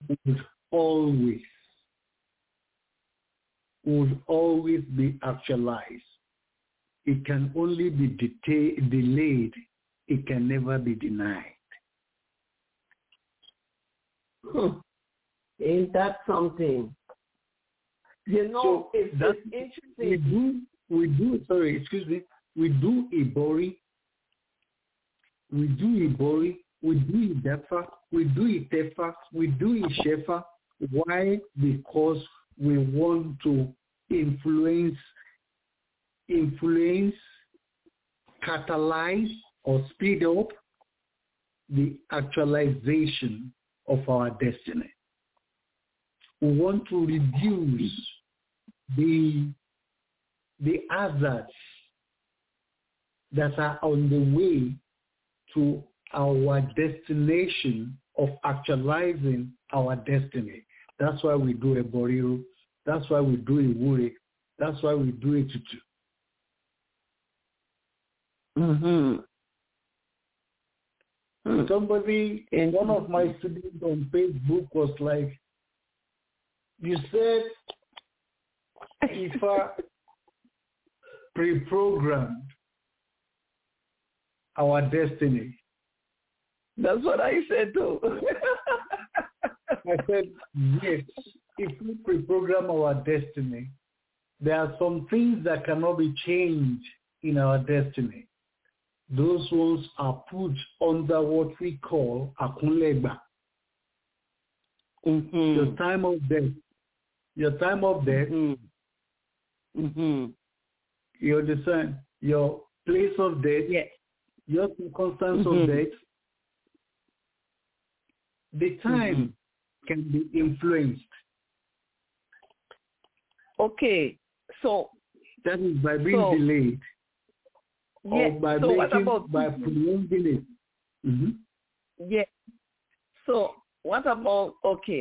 would always be actualized. It can only be delayed. It can never be denied. Ain't that something? You know, it's interesting. We do Ibori. We do Ibori. We do Idefa. We do Itefa. We do Ishefa. Why? Because we want to influence, catalyze, or speed up the actualization of our destiny. We want to reduce the hazards that are on the way to our destination of actualizing our destiny. That's why we do a Boriro. That's why we do a Wuri. That's why we do a Tutu. Somebody, one of my students on Facebook was like, you said Ifa pre-programmed our destiny. That's what I said too. I said, yes, if we pre-program our destiny, there are some things that cannot be changed in our destiny. Those ones are put under what we call akunlegba. Your time of death. Your time of death. You understand? Your place of death. Yes. Your circumstance of death. The time can be influenced. Okay, so that is by being delayed, or by by prolonging it. Yeah. So what about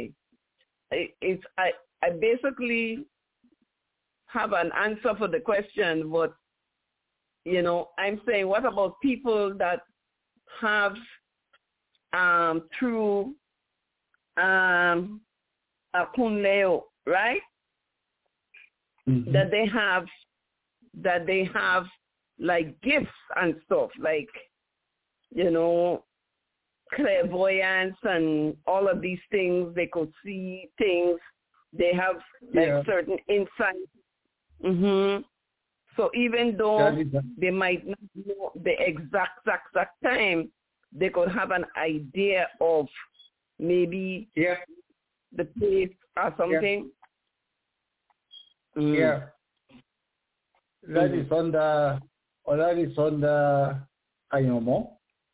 I basically have an answer for the question, but I'm saying, what about people that have through Akunleo, right? That they have like gifts and stuff, like clairvoyance and all of these things. They could see things. They have like certain insight. So even though they might not know the exact time, they could have an idea of maybe the place or something. That is under Ayomo.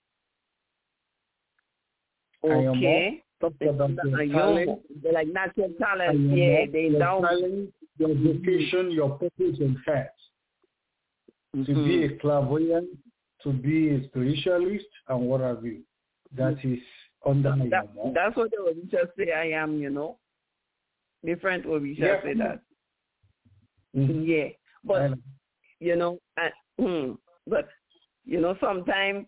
Okay. Talk about Ayomo. They're like natural talent. Ayomo, They down. Talent, your vocation, your purpose and heart. To be a clairvoyant, to be a spiritualist, and what have you. That is under Ayomo. That's what they would just say I am, Different would be just say that. Yeah, but but sometimes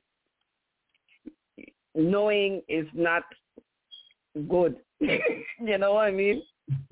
knowing is not good. You know what I mean?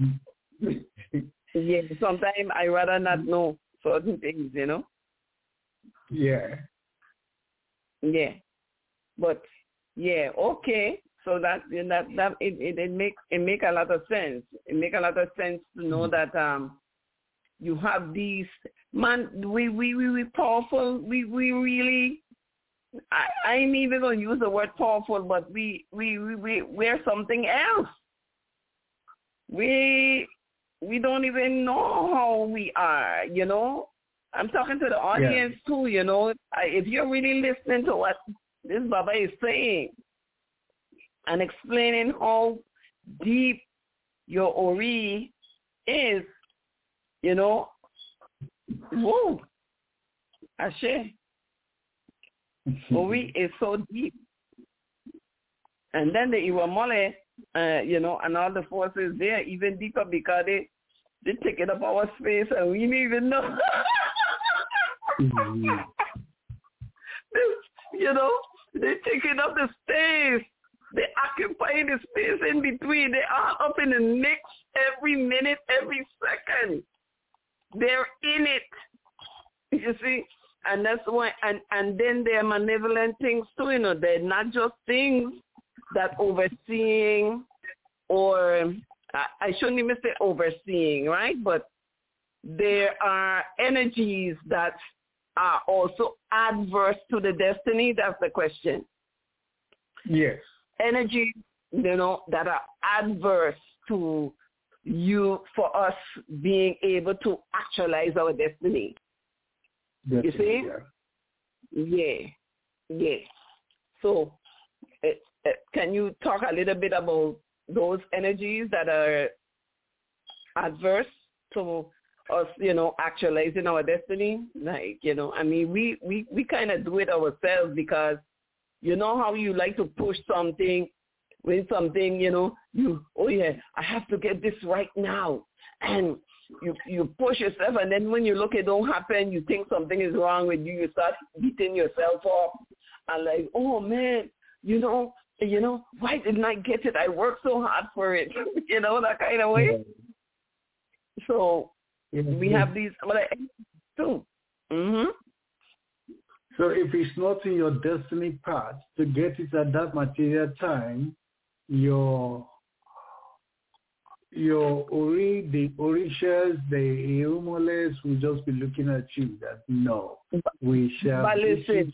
Yeah, sometimes I rather not know certain things. Yeah. Yeah, but okay. So that it make a lot of sense. It make a lot of sense to know that you have these we powerful. We really. I ain't even gonna use the word powerful, but we're something else. We don't even know how we are. I'm talking to the audience too. If you're really listening to what this Baba is saying and explaining how deep your Ori is, whoa, Ashe. Ori is so deep. And then the Iwamole, and all the forces there even deeper because they taking up our space and we didn't even know. They're taking up the space. They're occupying the space in between. They are up in the mix every minute, every second. They're in it. You see? And that's why, and then they're malevolent things too, they're not just things that overseeing, or I shouldn't even say overseeing, right? But there are energies that are also adverse to the destiny. That's the question. Yes. Energies, that are adverse to you, for us being able to actualize our destiny. You see? Yeah. So, can you talk a little bit about those energies that are adverse to us, actualizing our destiny. Like, I mean, we kind of do it ourselves because you know how you like to push something, when something, I have to get this right now. And you push yourself, and then when you look, it don't happen, you think something is wrong with you, you start beating yourself up. And like, oh, man, why didn't I get it? I worked so hard for it, that kind of way. So we have these other too. Mm-hmm. So if it's not in your destiny path to get it at that material time, your Ori, the Orishas, the Irumoles will just be looking at you that no, we shall. But listen,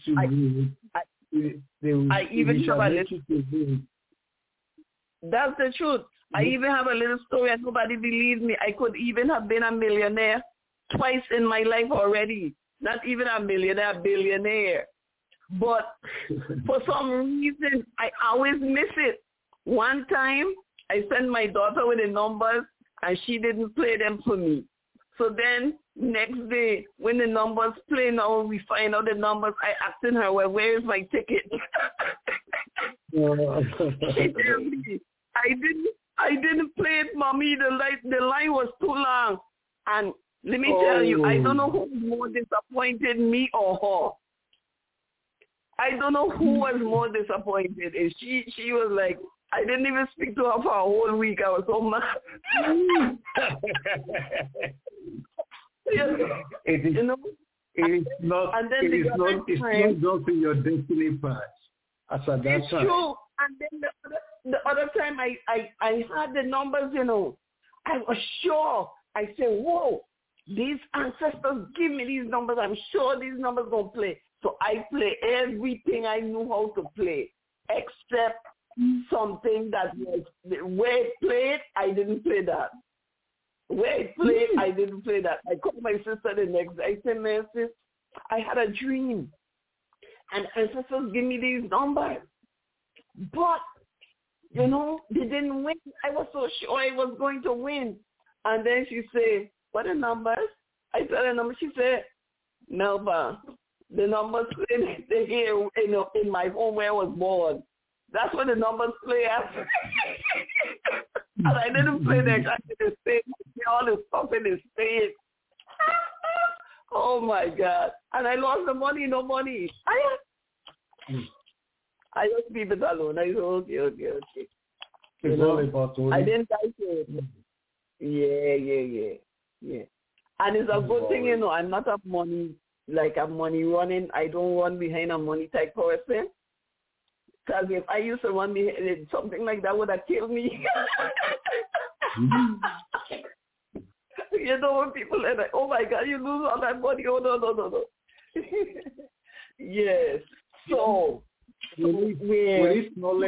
I even have a little. That's the truth. I even have a little story and nobody believes me. I could even have been a millionaire twice in my life already. Not even a millionaire, a billionaire. But for some reason, I always miss it. One time, I sent my daughter with the numbers and she didn't play them for me. So then next day, when the numbers play now, we find out the numbers. I asked her, well, where is my ticket? She told me, I didn't play it, Mommy. The line was too long. And let me tell you, I don't know who more disappointed, me or her. I don't know who was more disappointed. And she was like, I didn't even speak to her for a whole week. I was so mad. It is not just in your destiny path as at that it's time. It's true. And then the other time I had the numbers, I was sure. I said, whoa, these ancestors give me these numbers. I'm sure these numbers going to play. So I play everything I knew how to play, except something that was, where it played, I didn't play that. Where it played, I didn't play that. I called my sister the next day. I said, man, sis, I had a dream. And ancestors give me these numbers. But, they didn't win. I was so sure I was going to win. And then she said, what are numbers? I said the number. She said, Melba, the numbers play here in my home where I was born. That's what the numbers play after. And I didn't play that kind of stage. All the stuff in the stage. Oh, my God. And I lost the money, no money. I just leave it alone. I said, okay. It's all about I didn't like it. Yeah. And it's a good thing, I'm not a money, like a money running. I don't run behind a money type person. Because if I used to run behind something like that would have killed me. When people are like, oh my God, you lose all that money. Oh, no. Yes. So, with this knowledge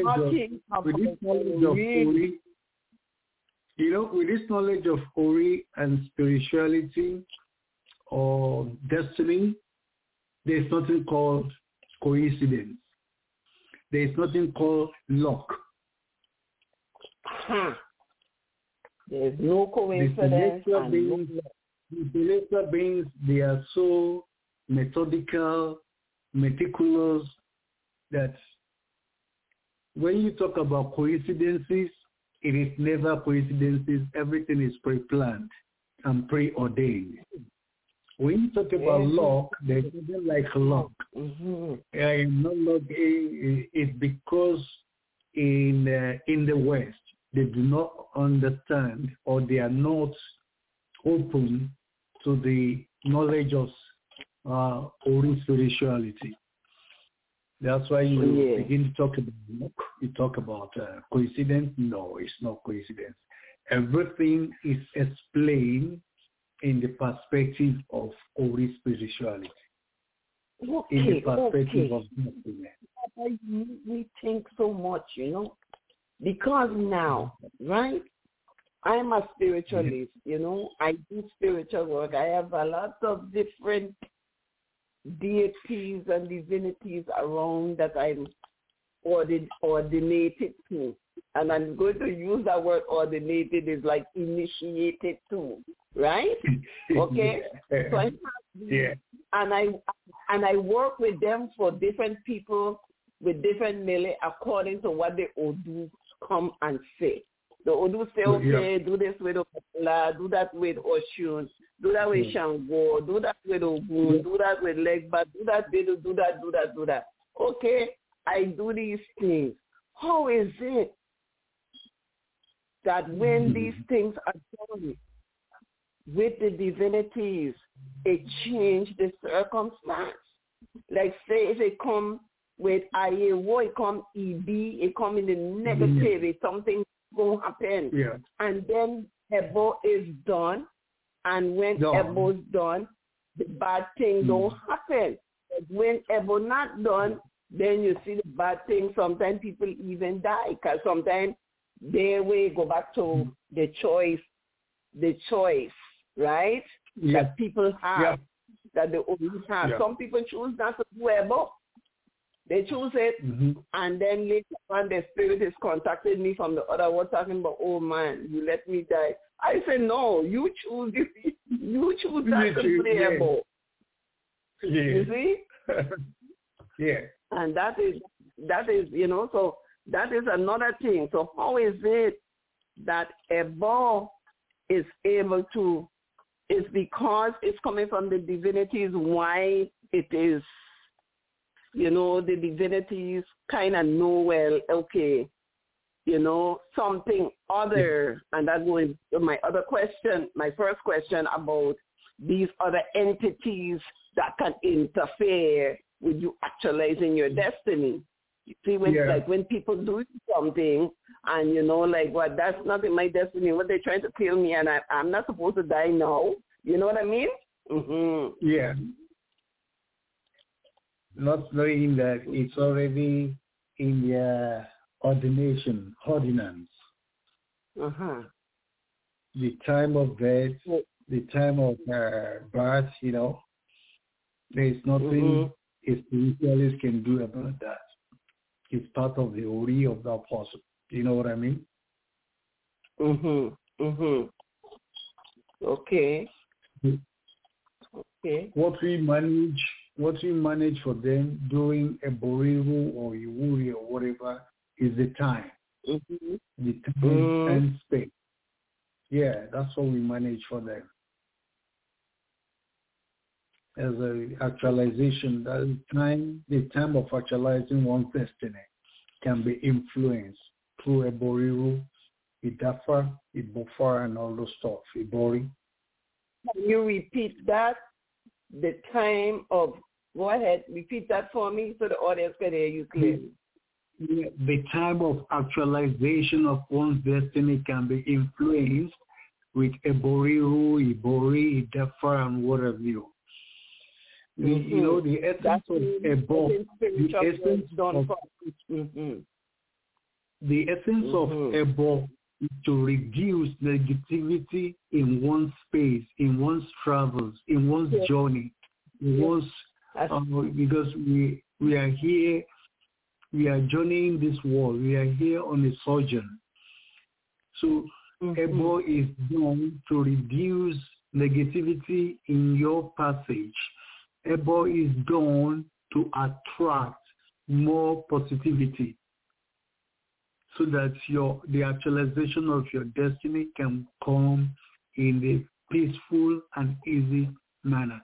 of Ori and spirituality or destiny, there's nothing called coincidence. There's nothing called luck. There's no coincidence. The celestial beings, they are so methodical, meticulous, that when you talk about coincidences, it is never coincidences. Everything is pre-planned and preordained. When you talk about luck, there's nothing like luck. Luck is because in the West, they do not understand or they are not open to the knowledge of Ori spirituality. That's why you begin to talk about luck. You talk about coincidence. No, it's not coincidence. Everything is explained in the perspective of Ori spirituality. In the perspective of destiny. We think so much, because now, right? I'm a spiritualist, I do spiritual work. I have a lot of different deities and divinities around that I'm ordinated to. And I'm going to use that word ordinated is like initiated to. right? Okay. So I have these, and I work with them for different people with different melee according to what the Odu come and say. The Odu say, okay, do this with Okola, do that with Oshun, do that with Shango, do that with Ogun, do that with Legba, do that, do that. Okay, I do these things. How is it that when these things are done with the divinities, it change the circumstance? Like say if it come with Ayewo, it come EB, it come in the negative, it's something going to happen. Yeah. And then Ebo is done, and when Ebo's done, the bad thing don't happen. But when Ebo not done, then you see the bad thing. Sometimes people even die, because sometimes they will go back to the choice, right? That people have, that they always have. Some people choose not to do Ebo. They choose it, and then later on the spirit is contacted me from the other world talking about, oh man, you let me die. I said, no, you choose not to do the Ebo. You see? And that is, so that is another thing. So how is it that Ebo is able to, it's because it's coming from the divinities why it is, the divinities kind of know, well, okay, something other, and that's going to my other question, my first question about these other entities that can interfere with you actualizing your destiny. You see, when people do something and, like, well, that's not in my destiny, what they're trying to tell me, and I'm not supposed to die now. You know what I mean? Yeah. Not knowing that it's already in their ordinance. The time of death, the time of birth, there's nothing a spiritualist can do about that. It's part of the Ori of the apostle. Do you know what I mean? Okay. What we manage for them during a Boriru or Iwuri or whatever is the time. The time and space. Yeah, that's what we manage for them. As a actualization, that time, the time of actualizing one's destiny can be influenced through a Boriru, Idafa, Ibofa, and all those stuff, Ibori. Can you repeat that? The time of, go ahead, repeat that for me so the audience can hear you clearly. The time of actualization of one's destiny can be influenced with Eboriru, Ibori, Idafa, and whatever you. The essence of Ebo, the essence of Ebo is to reduce negativity in one's space, in one's travels, in one's journey, in one's, because we are here, we are journeying this world, we are here on a sojourn. So Ebo is done to reduce negativity in your passage. Ebo is done to attract more positivity, so that the actualization of your destiny can come in a peaceful and easy manner.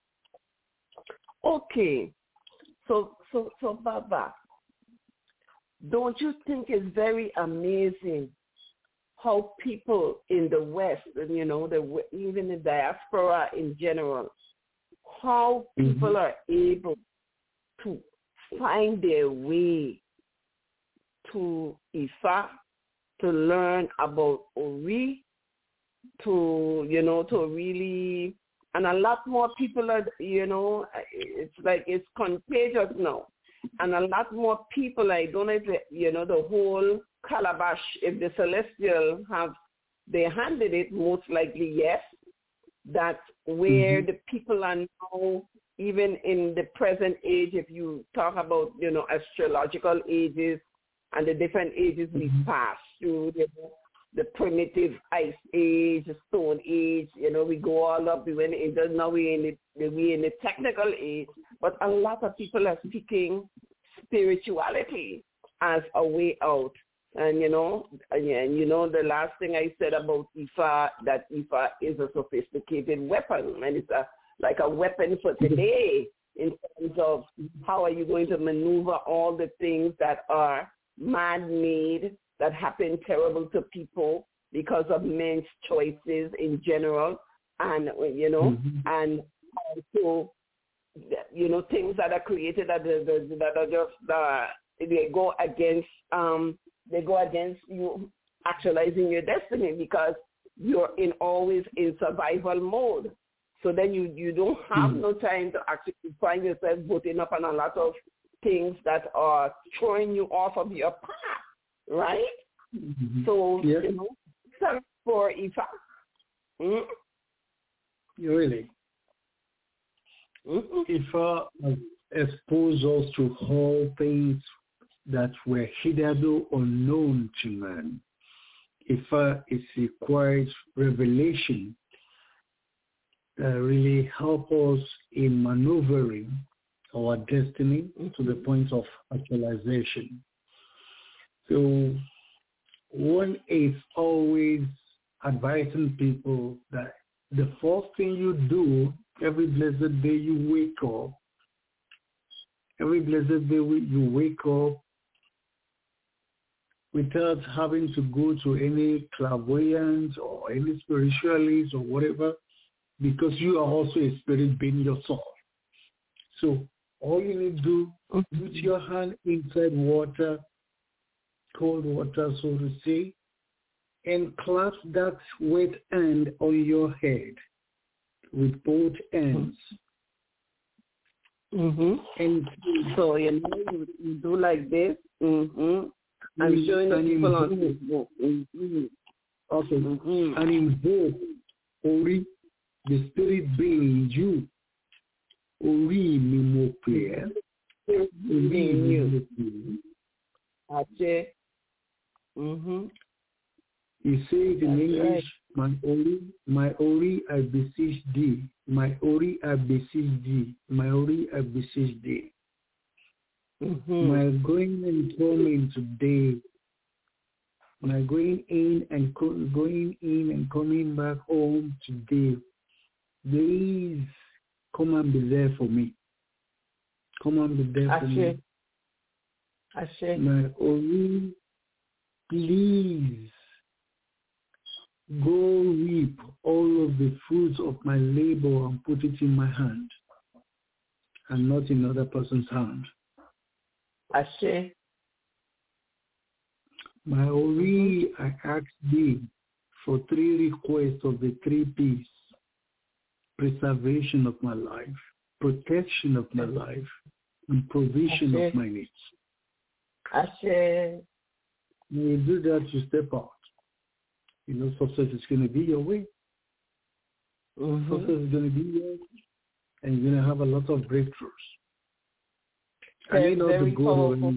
Okay. So Baba, don't you think it's very amazing how people in the West, even the diaspora in general, how people are able to find their way to Ifa, to learn about Ori, to really, and a lot more people are, it's like it's contagious now. And a lot more people, I don't know if, the whole calabash, if the celestial they handed it, most likely yes, that where the people are now, even in the present age, if you talk about, astrological ages and the different ages we pass through, the primitive ice age, the stone age. We go all up. We went into now we're in the technical age. But a lot of people are seeking spirituality as a way out. And the last thing I said about Ifa, that Ifa is a sophisticated weapon, and it's like a weapon for today in terms of how are you going to maneuver all the things that are man-made, that happen terrible to people because of men's choices in general, and and also things that are created that are just they go against you actualizing your destiny, because you're always in survival mode. So then you don't have no time to actually find yourself putting up on a lot of things that are throwing you off of your path, right? Mm-hmm. So, thanks for Ifa. Really? Ifa exposes us to all things that were hitherto unknown to man. Ifa is required revelation that really help us in maneuvering our destiny to the point of actualization. So one is always advising people that the first thing you do every blessed day you wake up, without having to go to any clairvoyant or any spiritualist or whatever, because you are also a spirit being yourself. So all you need to do, put your hand inside water, cold water, so to say, and clasp that wet hand on your head with both ends. Mm-hmm. And so you do like this. Mm-hmm. I'm showing the people on Facebook. Mm-hmm. Okay. Mm-hmm. And invoke Ori, the spirit being you. Ori Mimokle. Ache. Mm-hmm. You say it in English, right. My Ori, I beseech thee. My Ori, I beseech thee. My Ori, I beseech thee. Mm-hmm. My going and coming today, my going in and coming back home today, please come and be there for me. Come and be there for me. Ashe. My Ori, please go reap all of the fruits of my labor and put it in my hand and not in other person's hand. Ashe. My Ori, I ask thee for 3 requests of the 3 P's: preservation of my life, protection of my life, and provision of my needs. Ashe. When you do that, you step out. Success is going to be your way. Mm-hmm. Success is going to be your way, and you're going to have a lot of breakthroughs. I need not to go to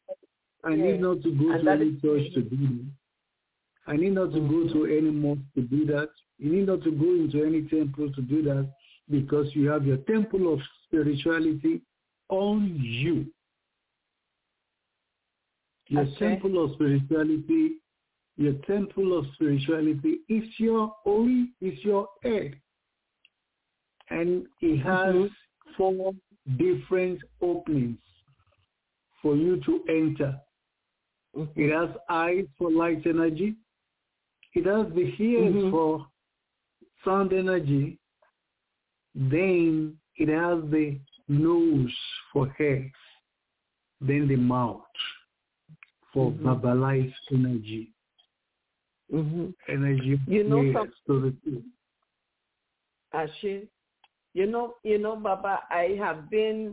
any church to do that. I need not to go to any mosque to do that. You need not to go into any temple to do that, because you have your temple of spirituality on you. Your temple of spirituality is your Ori, is your head. And it has 4 different openings for you to enter. Mm-hmm. It has eyes for light energy. It has the ears for sound energy. Then it has the nose for hair. Then the mouth for verbalized energy. Mm-hmm. Energy. Ashe. Baba, I have been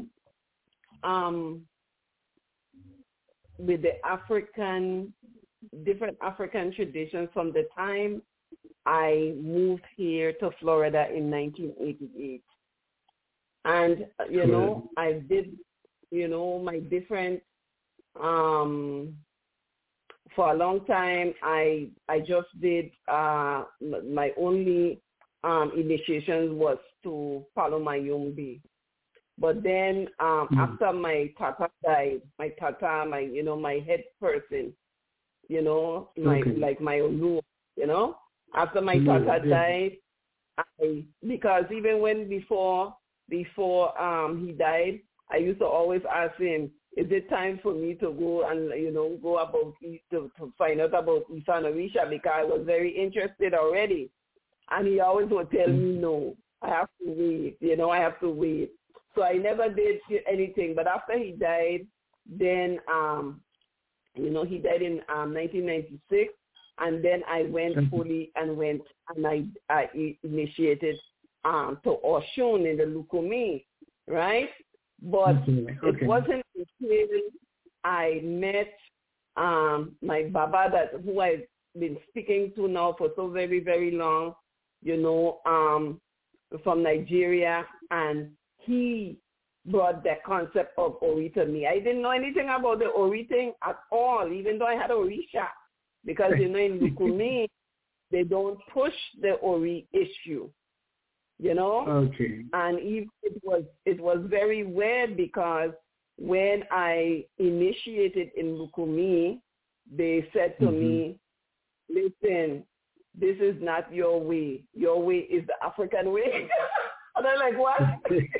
with the different African traditions from the time I moved here to Florida in 1988. And, I did, my different for a long time, I just did my only initiations was to follow my Yumbi. But then after my tata died, my head person, like my Olu, after my tata died, because even when before he died, I used to always ask him, is it time for me to go and, go about to find out about Isa and Orisha, because I was very interested already. And he always would tell me, no, I have to wait, I have to wait. So I never did anything. But after he died, then, he died in 1996. And then I went fully and I initiated to Oshun in the Lukumi, right? But it wasn't until I met my Baba who I've been speaking to now for so very, very long, from Nigeria, and he brought that concept of Ori to me. I didn't know anything about the Ori thing at all, even though I had Orisha, because, in Lukumi, they don't push the Ori issue. Okay. And it was very weird, because when I initiated in Lukumi, they said to me, listen, this is not your way. Your way is the African way. And I'm like, what?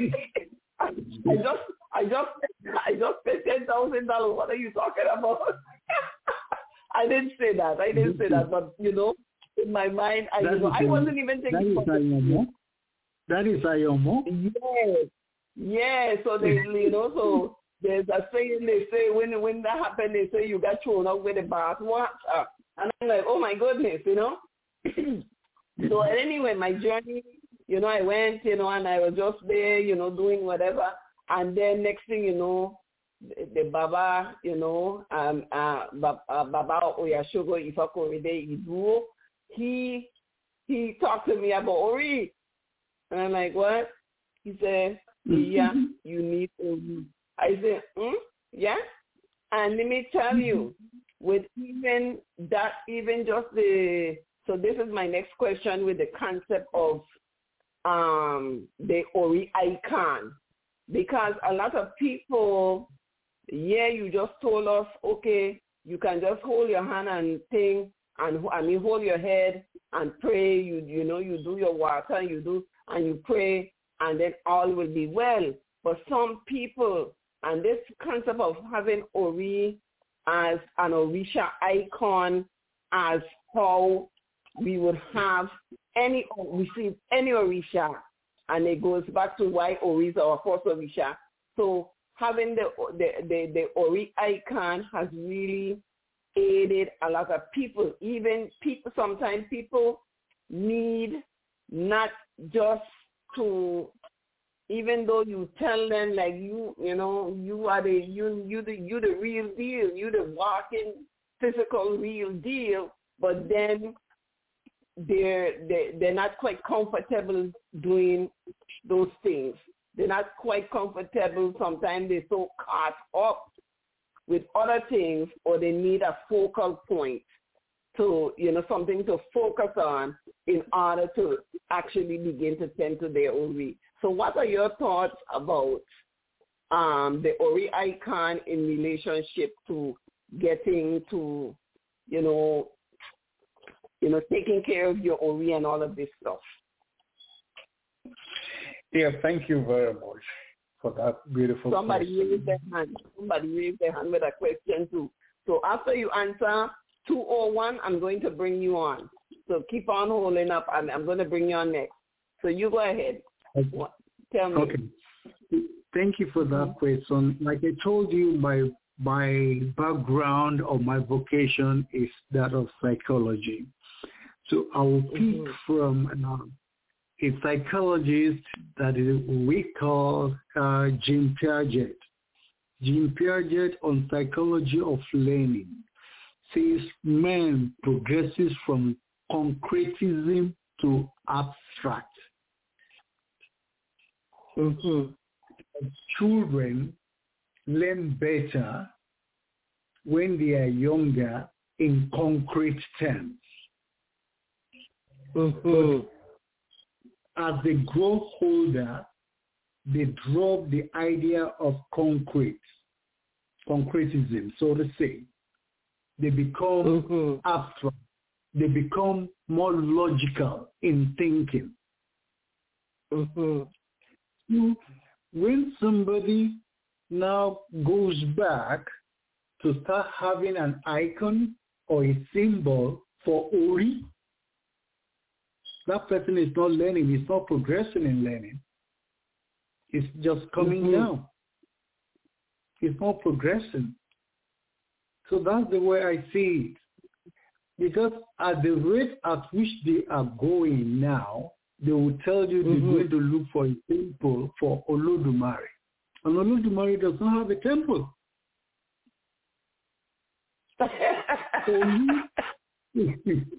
I just paid $10,000. What are you talking about? I didn't say that. But, in my mind, I wasn't even thinking about it. That is Ayomo? Yes. So they, so there's a saying they say when that happened, they say you got thrown out with the bath water. And I'm like, oh my goodness, So anyway, my journey, I went, and I was just there, doing whatever. And then next thing you know, the Baba, Baba Oyashogo Ifakorede Iduo, he talked to me about Ori. And I'm like, what? He said, yeah, you need Ori. I said, yeah? And let me tell you, with even just so this is my next question with the concept of the Ori icon. Because a lot of people, you just told us, okay, you can just hold your hand and think, and hold your head and pray, you do your water, and you pray, and then all will be well. But some people, and this concept of having Ori as an Orisha icon, as how we would have receive any Orisha, and it goes back to why Ori is our first Orisha. So having the Ori icon has really aided a lot of people. Even people, sometimes people need not just to, even though you tell them like you are the real deal, you the walking physical real deal, but then they're not quite comfortable doing those things. They're not quite comfortable. Sometimes they're so caught up with other things, or they need a focal point to, something to focus on in order to actually begin to tend to their Ori. So what are your thoughts about the Ori icon in relationship to getting to, taking care of your Ori and all of this stuff? Yeah, thank you very much for that beautiful Somebody question. raised their hand with a question too. So after you answer 201, I'm going to bring you on. So keep on holding up, and I'm going to bring you on next. So you go ahead. Okay. Tell me. Okay. Thank you for that question. Like I told you, my background or my vocation is that of psychology. So I will pick from a psychologist that we call Jean Piaget. Jean Piaget on psychology of learning says man progresses from concretism to abstract. Children learn better when they are younger in concrete terms. Mm-hmm. But as they grow older, they drop the idea of concretism, so to say. They become abstract. They become more logical in thinking. So when somebody now goes back to start having an icon or a symbol for Ori, that person is not learning. He's not progressing in learning. It's just coming down. It's not progressing. So that's the way I see it. Because at the rate at which they are going now, they will tell you they're going to look for a temple for Olodumare. And Olodumare does not have a temple. but we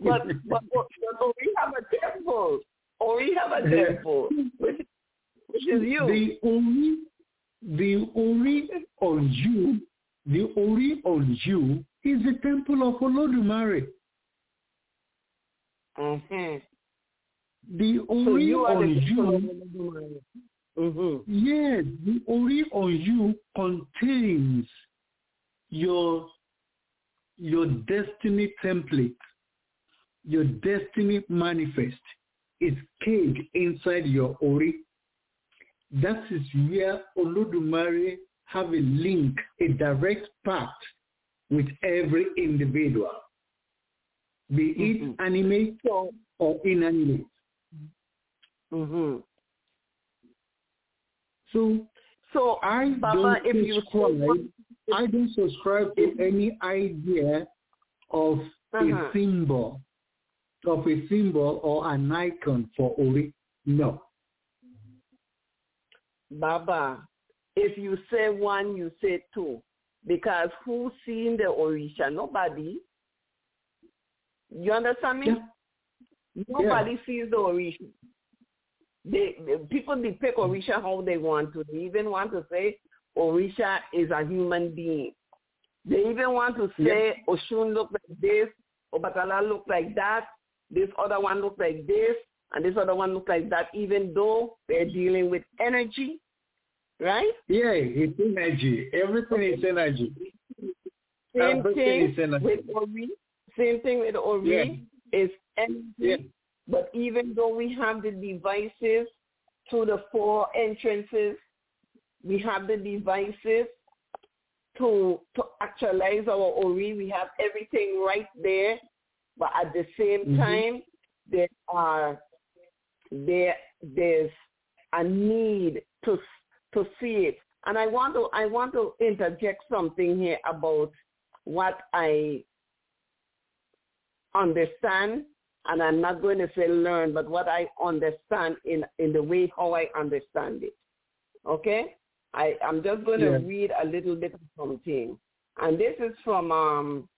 have a temple. Or we have a temple, which is you. The Ori on you is the temple of Olodumare. The Ori on you, yes, the Ori on you contains your destiny template, your destiny manifest is caged inside your Ori. That is where Olodumare have a link, a direct path with every individual, be it animate or inanimate. So I don't subscribe to any idea of a symbol or an icon for Ori. No. Baba, if you say one, you say two. Because who's seen the Orisha? Nobody. You understand me? Yeah. Nobody sees the Orisha. People depict Orisha how they want to. They even want to say Orisha is a human being. They even want to say Oshun look like this, Obatala look like that, this other one look like this, and this other one look like that, even though they're dealing with energy, right? Yeah, it's energy. Everything is energy. Same thing with Ori. Same thing with Ori is energy. Yeah. But even though we have the devices to the 4 entrances, we have the devices to actualize our Ori. We have everything right there. But at the same time, there's a need to see it. And I want to interject something here about what I understand, and I'm not going to say learn, but what I understand in the way how I understand it. Okay? I'm just going to read a little bit of something. And this is from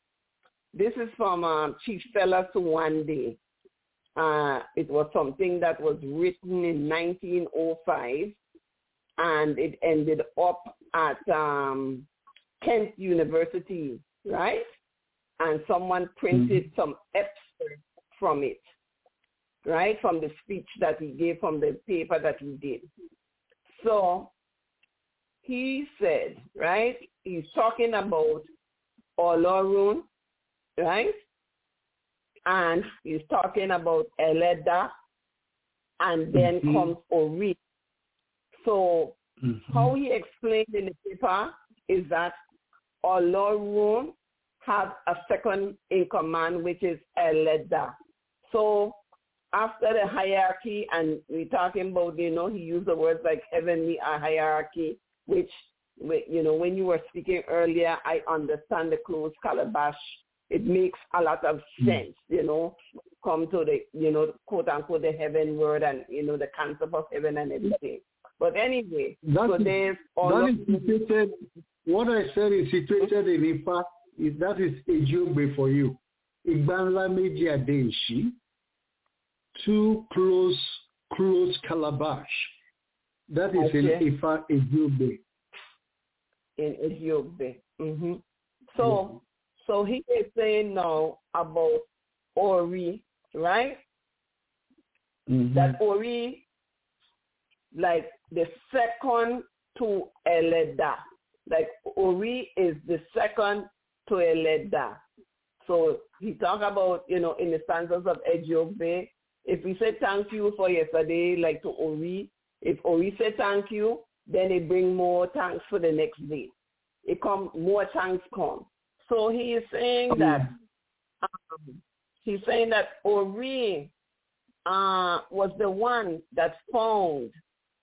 Chief Fela Suwande. It was something that was written in 1905, and it ended up at Kent University, right? And someone printed some excerpts from it, right, from the speech that he gave, from the paper that he did. So he said, right, he's talking about Olorun, right, and he's talking about Eleda, and then comes Ori. So how he explained in the paper is that Olorun have a second in command, which is Eleda. So after the hierarchy, and we're talking about, he used the words like heavenly hierarchy, which, when you were speaking earlier, I understand the closed calabash. It makes a lot of sense, come to the, quote unquote, the heaven word and, the concept of heaven and everything. But anyway, what I said is situated in Ifa. That is a joke for you. Igbanla meji adenshi, 2 close calabash. That is in Ifa Ejiobe. In Ejiobe. So So he is saying now about Ori, right? Mm-hmm. That Ori, like the second to Eleda. Like Ori is the second to Eleda. So he talk about, in the stanzas of Ejiobe, if we say thank you for yesterday, like to Ori, if Ori say thank you, then it bring more thanks for the next day. More thanks come. So he is saying that Ori was the one that found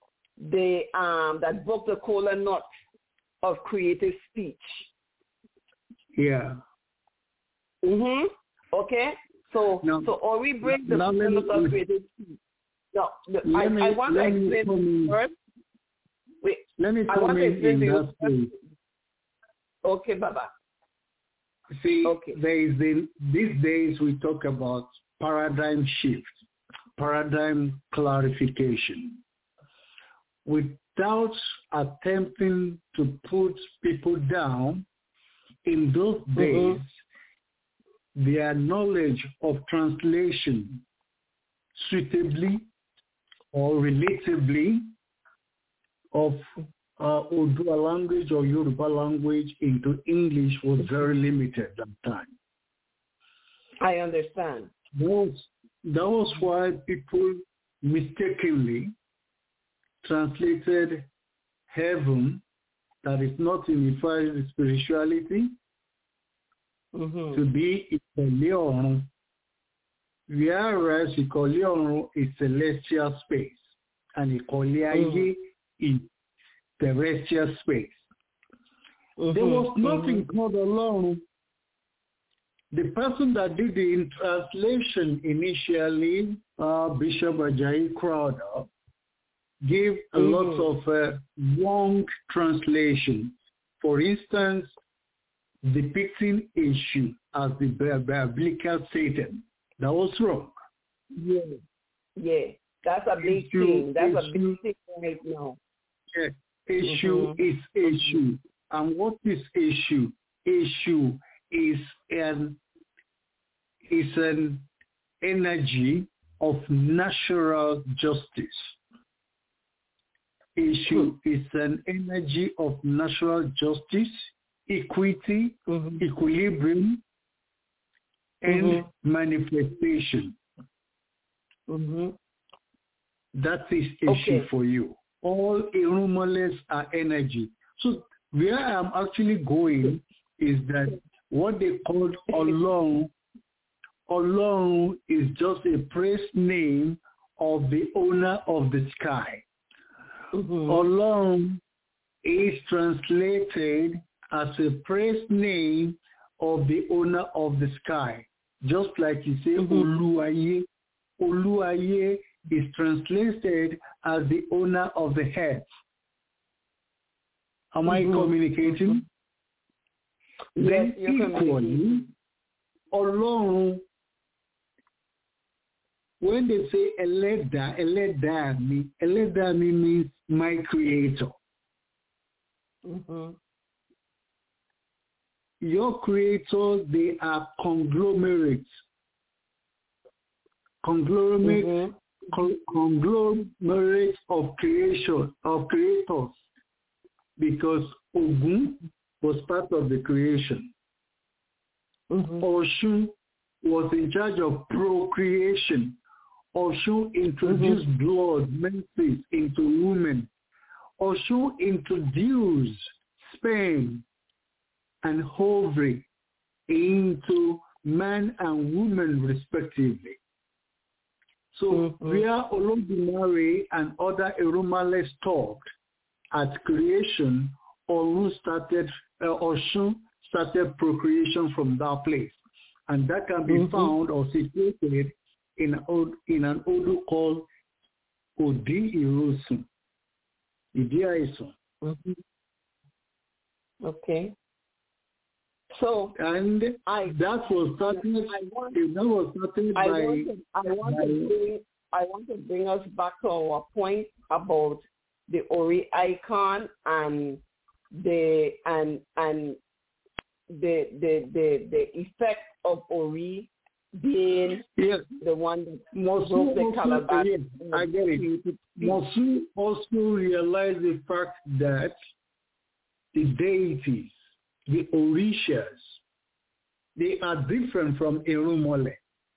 that broke the kola nut of creative speech. Yeah. Okay. So Ori brings the kola nut of creative speech. No, I want to explain first. Wait, let me come in that place. Okay, Baba. See, okay. These days we talk about paradigm shift, paradigm clarification. Without attempting to put people down, in those days, their knowledge of translation suitably or relatively of Oduwa language or Yoruba language into English was very limited at that time. I understand. That was why people mistakenly translated heaven, that is not unified with spirituality, to be Ikole, whereas Ikole is celestial space and Ikole is terrestrial space. There was nothing called alone. The person that did the translation initially, Bishop Ajayi Crowder, gave a lot of wrong translation. For instance, depicting Eshu as the biblical Satan. That was wrong. Yeah. That's a big thing. That's a big thing right now. Yeah. Eshu is Eshu. And what is Eshu? Eshu is an energy of natural justice. Eshu is an energy of natural justice, equity, equilibrium, and manifestation. That is Eshu for you. All Irumales are energy. So where I'm actually going is that what they called Olorun is just a praise name of the owner of the sky. Olorun is translated as a praise name of the owner of the sky. Just like you say Oluwaye. Oluwaye is translated as the owner of the head. Am I communicating? Yes, then equally, Olorun, when they say Eleda means my creator. Your creators, they are conglomerates. Conglomerates of creation, of creators, because Ogun was part of the creation. Oshun was in charge of procreation. Oshun introduced blood, menses into women. Oshun introduced sperm and ovary into man and woman respectively. So where Olodumare and other Erumales talked at creation, Oshun started procreation from that place. And that can be found or situated in an Odu called Odi Irosun. Okay. So and that was started. I want to bring us back to our point about the Ori icon and the effect of Ori being the one that broke the calabash. Yes, I get it. Mosu also realized the fact that the deities, the Orishas, they are different from Erumole.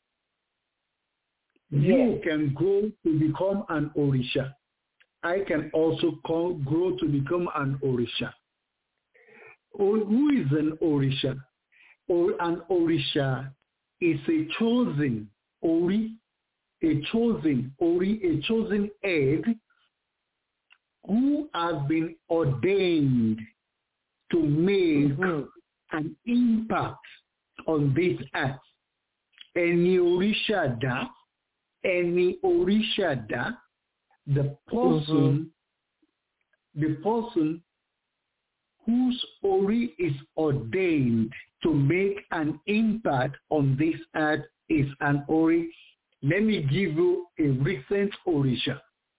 You can grow to become an Orisha. I can also grow to become an Orisha. Who is an Orisha? An Orisha is a chosen Ori, a chosen egg who has been ordained to make an impact on this earth. Any Orishada, the person whose Ori is ordained to make an impact on this earth is an Ori. Let me give you a recent Orisha.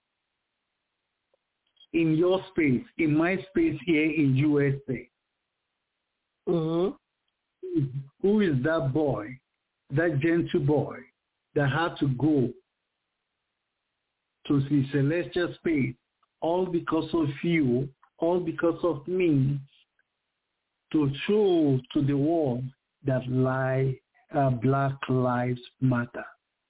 In your space, in my space here in USA. Who is that boy, that gentle boy that had to go to the celestial space, all because of you, all because of me, to show to the world that Black Lives Matter?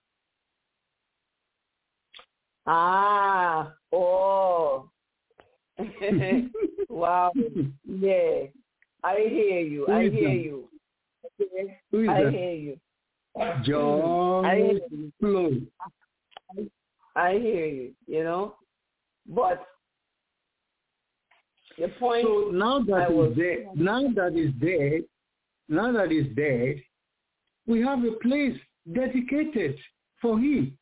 Wow. Yeah. I hear you. I hear you. John Floyd. I hear you, you know. But the point. So now that is dead, we have a place dedicated for him.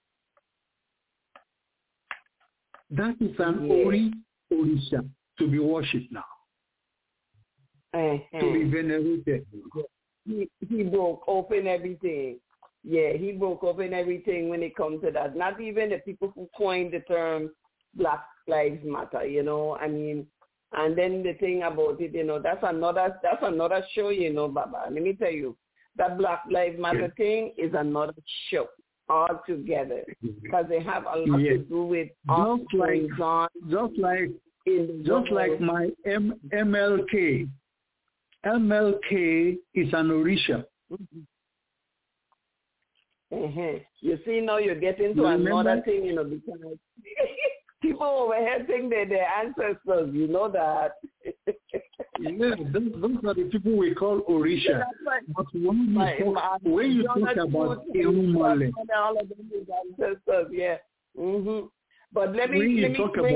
That is an Orisha to be worshipped now. To be venerated. He broke open everything. Yeah, he broke open everything when it comes to that. Not even the people who coined the term Black Lives Matter, you know. I mean, and then the thing about it, you know, that's another show, you know, Baba. Let me tell you, that Black Lives Matter thing is another show altogether, because they have a lot to do with just like my MLK. MLK is an Orisha. You see, now you're getting to another thing, you know, because people over here think they're their ancestors, you know that. Those are the people we call Orisha. But when you talk about Erumale, all of them is ancestors, But let me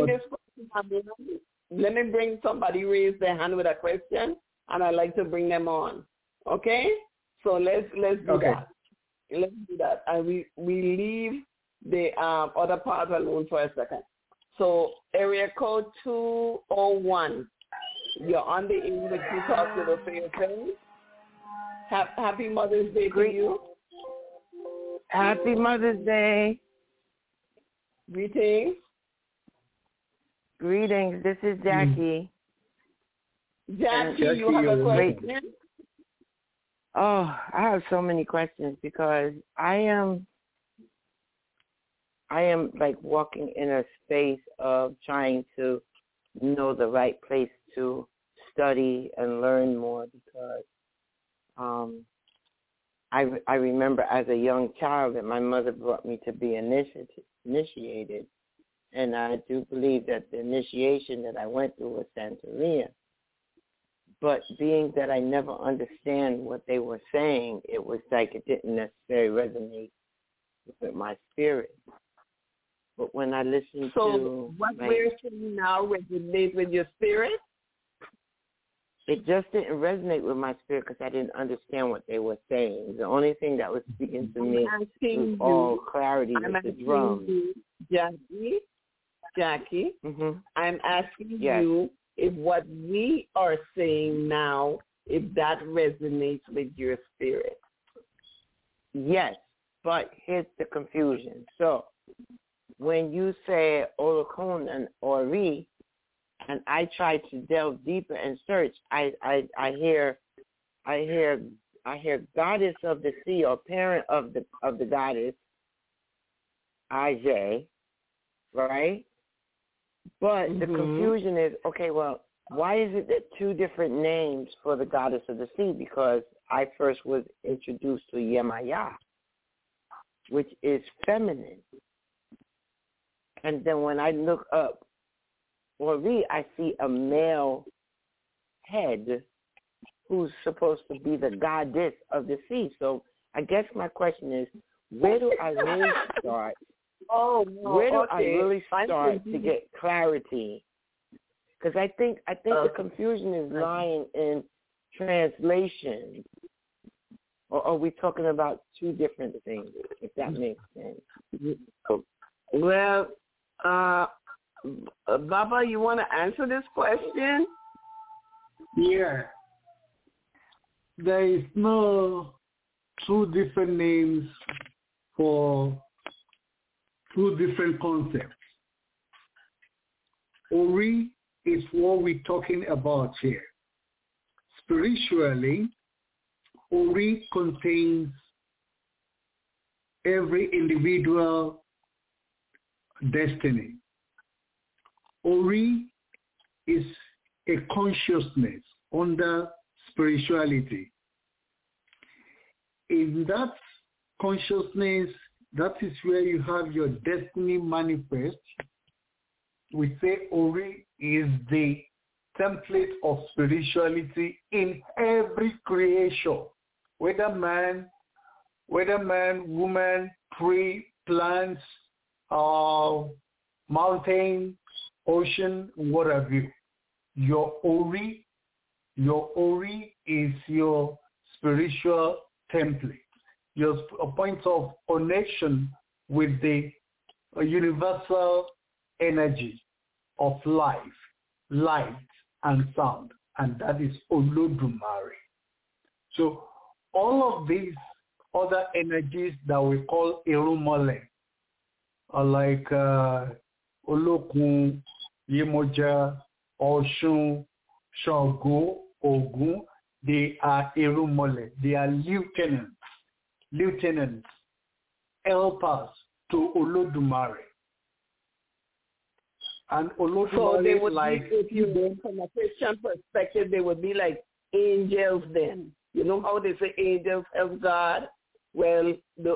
bring somebody raise their hand with a question, and I'd like to bring them on. Okay? So let's do that. Let's do that. And we leave the other part alone for a second. So area code 201. You're on the air with you talk to the fair things. Happy Mother's Day to you. Happy Mother's Day. Greetings. Greetings. This is Jackie. Jackie, you have a question? Oh, I have so many questions because I am like walking in a space of trying to know the right place to study and learn more, because I remember as a young child that my mother brought me to be initiated, and I do believe that the initiation that I went through was Santeria. But being that I never understand what they were saying, it was like it didn't necessarily resonate with my spirit. But when I listened to what we're saying now resonates with your spirit? It just didn't resonate with my spirit because I didn't understand what they were saying. The only thing that was speaking to me with all clarity was the drums. Jackie, I'm asking you if what we are saying now, if that resonates with your spirit. Yes, but here's the confusion. So when you say Olokun and Ori, and I try to delve deeper and search, I hear I hear goddess of the sea or parent of the goddess, Aj, right? But the confusion is, okay, well, why is it that two different names for the goddess of the sea? Because I first was introduced to Yemaya, which is feminine. And then when I look up Ori, I see a male head who's supposed to be the goddess of the sea. So I guess my question is, where do I really start? Where do I really start to get clarity? Because I think the confusion is lying in translation. Or are we talking about two different things, if that makes sense? Well, Baba, you want to answer this question? Yeah. There is no two different names for two different concepts. Ori is what we're talking about here. Spiritually, Ori contains every individual destiny. Ori is a consciousness under spirituality. In that consciousness, that is where you have your destiny manifest. We say Ori is the template of spirituality in every creation, whether man, woman, tree, plants, mountain, ocean, what have you. Your Ori is your spiritual template, your point of connection with the universal energy of life, light, and sound, and that is Olodumare. So all of these other energies that we call Irumole are like Olokun, Yemoja, Oshun, Shango, Ogun. They are Irumole. They are lieutenants, helpers to Olodumare. And Olodumare, so they would like, be, if you from a Christian perspective, they would be like angels then. You know how they say angels help God? Well, the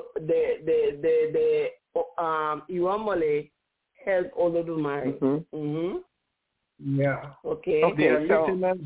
Irumole help Olodumare. Yeah. Okay. They are lieutenants.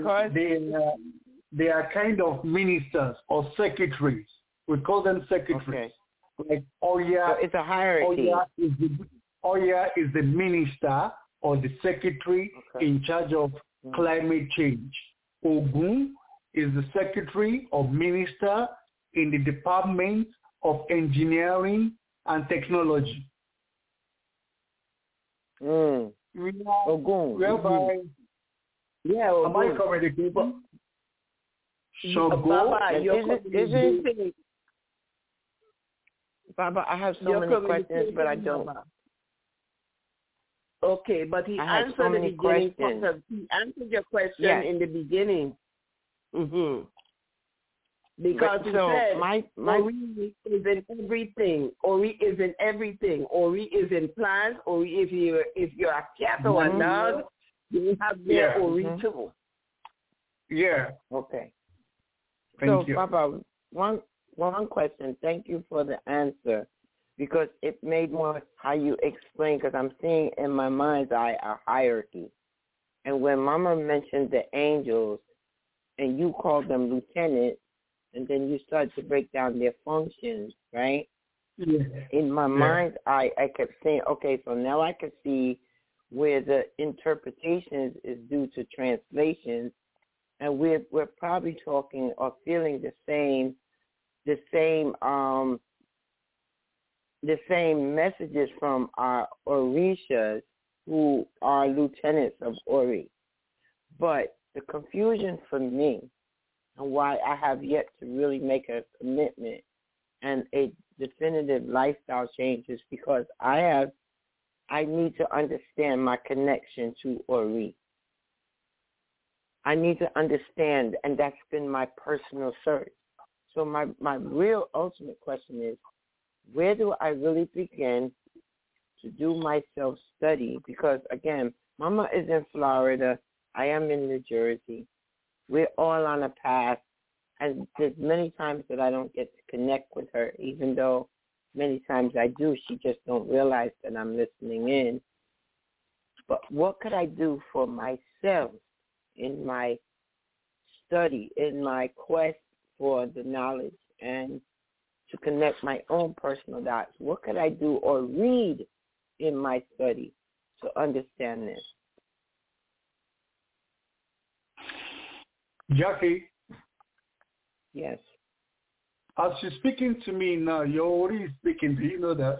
They are kind of ministers or secretaries. We call them secretaries. Okay. Like Oya, so it's a hierarchy. Oya is the minister or the secretary in charge of climate change. Ogun is the secretary or minister in the Department of Engineering and Technology. Ogun. Whereby, Ogun. Am I communicating? Baba, Baba, I have so many questions, but I don't. Okay, but he answered so many the beginning. questions. He answered your question in the beginning. Because he said, Ori is in everything. Ori is in everything. Ori is in plants. Ori, if you're a cat or a dog, you have their Ori too. Yeah. Okay. Thank you. Papa, one question. Thank you for the answer, because it made more how you explain, because I'm seeing in my mind's eye a hierarchy. And when Mama mentioned the angels, and you called them lieutenants, and then you start to break down their functions, right? Yeah. In my mind's eye, I kept saying, okay, so now I can see where the interpretations is due to translations, and we're probably talking or feeling the same messages from our Orishas who are lieutenants of Ori. But the confusion for me, and why I have yet to really make a commitment and a definitive lifestyle change, is because I need to understand my connection to Ori. I need to understand, and that's been my personal search. So my real ultimate question is, where do I really begin to do my self-study? Because, again, Mama is in Florida. I am in New Jersey. We're all on a path. And there's many times that I don't get to connect with her, even though many times I do. She just don't realize that I'm listening in. But what could I do for myself in my study, in my quest for the knowledge and to connect my own personal dots? What could I do or read in my study to understand this? Jackie? Yes. As you're speaking to me now, you're already speaking. Do you know that?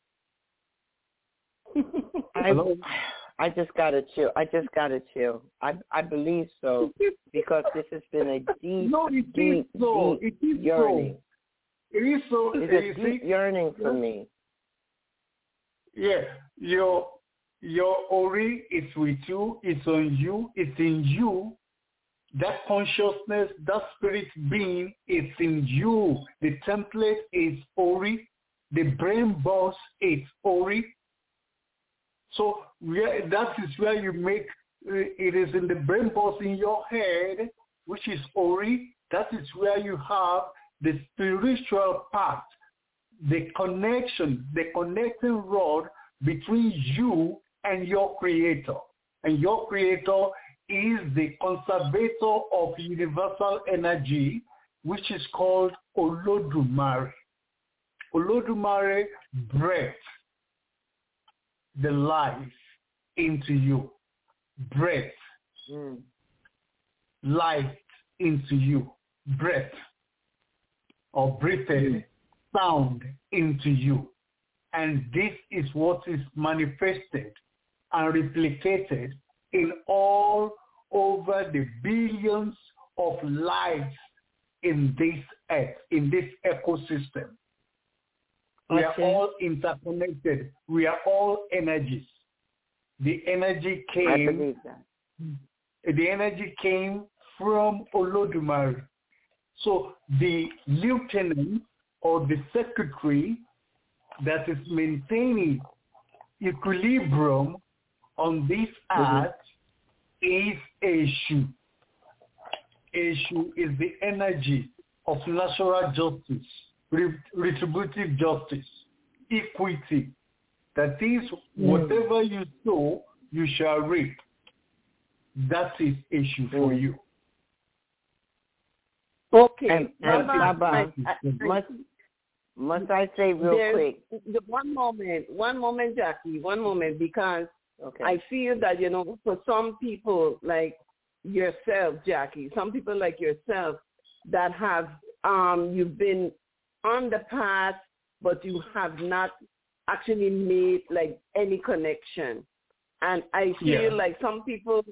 Hello? I just got to chill. I believe so, because this has been a deep, deep yearning. It is so. It's a deep yearning for me. Yeah. Your Ori is with you. It's on you. It's in you. That consciousness, that spirit being is in you. The template is Ori. The brain boss is Ori. So that is where you make, it is in the brain boss in your head, which is Ori. That is where you have the spiritual part, the connection, the connecting rod between you and your creator. And your creator is the conservator of universal energy, which is called Olodumare. Olodumare breathes the life into you. Breath. Life into you. Breath. Or breathed sound into you. And this is what is manifested and replicated in all over the billions of lives in this earth, in this ecosystem. We are all interconnected. We are all energies. The energy came. I believe that. The energy came from Olodumare. So the lieutenant or the secretary that is maintaining equilibrium on this earth is Eshu. Eshu is the energy of natural justice, retributive justice, equity. That is, whatever you sow, you shall reap. That is Eshu for you. Okay. And Baba, must I say real quick? One moment, Jackie, because I feel that, for some people like yourself, Jackie, some people like yourself that have, you've been on the path, but you have not actually made like any connection. And I feel like some people,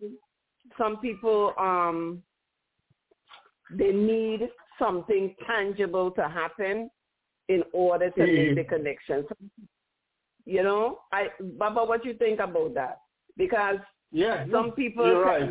they need something tangible to happen in order to make the connection. Baba, what you think about that? Because some people, you're right.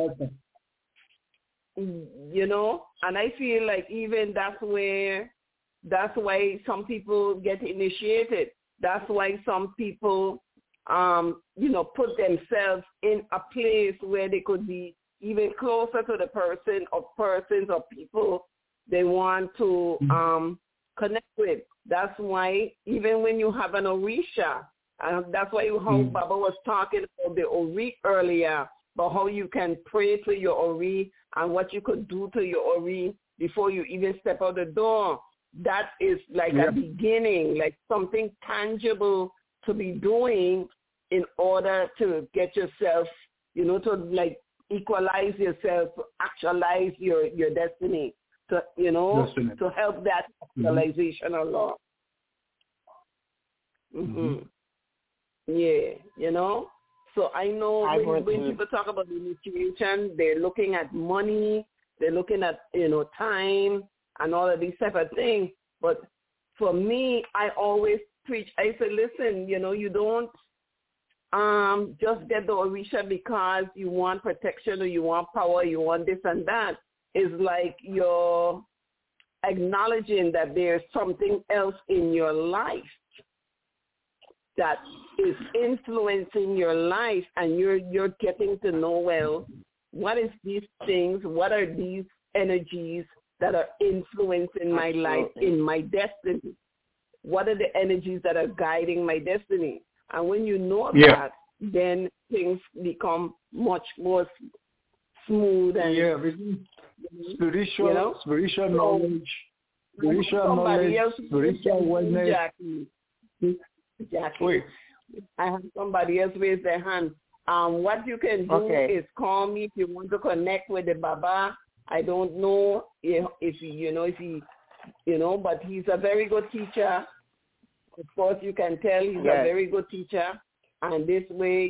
And I feel like even that's why some people get initiated. That's why some people, put themselves in a place where they could be even closer to the person or persons or people they want to connect with. That's why even when you have an Orisha, that's why how Baba was talking about the Ori earlier, about how you can pray to your Ori and what you could do to your Ori before you even step out the door. That is like a beginning, like something tangible to be doing in order to get yourself, to like equalize yourself, actualize your destiny, to to help that actualization along. Yeah, So I know when people talk about the initiation, they're looking at money, they're looking at time and all of these type of things. But for me, I always preach. I say, listen, you don't just get the Orisha because you want protection or you want power, you want this and that. It's like you're acknowledging that there's something else in your life that is influencing your life, and you're getting to know, well, what is these things? What are these energies that are influencing my life in my destiny? What are the energies that are guiding my destiny? And when you know that, then things become much more smooth and spiritual knowledge, spiritual awareness. Jackie. Wait. I have somebody else raise their hand. What you can do is call me if you want to connect with the Baba. I don't know if he, but he's a very good teacher. Of course, you can tell he's a very good teacher, and this way,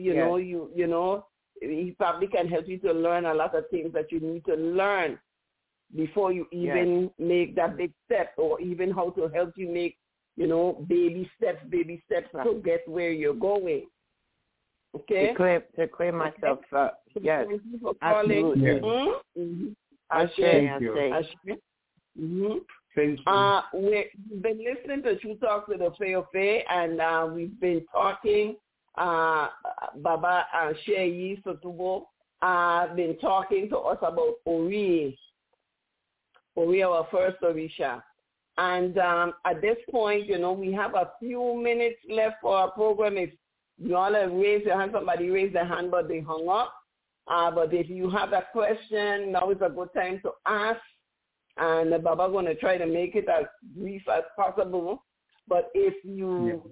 he probably can help you to learn a lot of things that you need to learn before you even make that big step, or even how to help you make, baby steps to get where you're going. Okay? To clear myself up. Yes. Thank you for calling. Thank you. Thank you. We've been listening to True Talks with Ofe, and we've been talking, Baba and Sheyi Sotubo been talking to us about Ori, our first Orisha. And at this point, we have a few minutes left for our program. If you all have raised your hand, somebody raised their hand, but they hung up. But if you have a question, now is a good time to ask. And Baba going to try to make it as brief as possible. But if you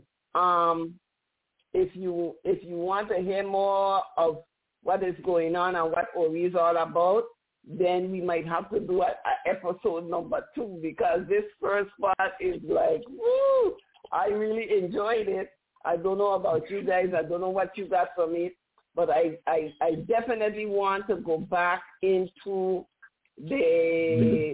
want to hear more of what is going on and what Ori is all about, then we might have to do an episode number 2, because this first part is like, woo! I really enjoyed it. I don't know about you guys. I don't know what you got from it, but I definitely want to go back into the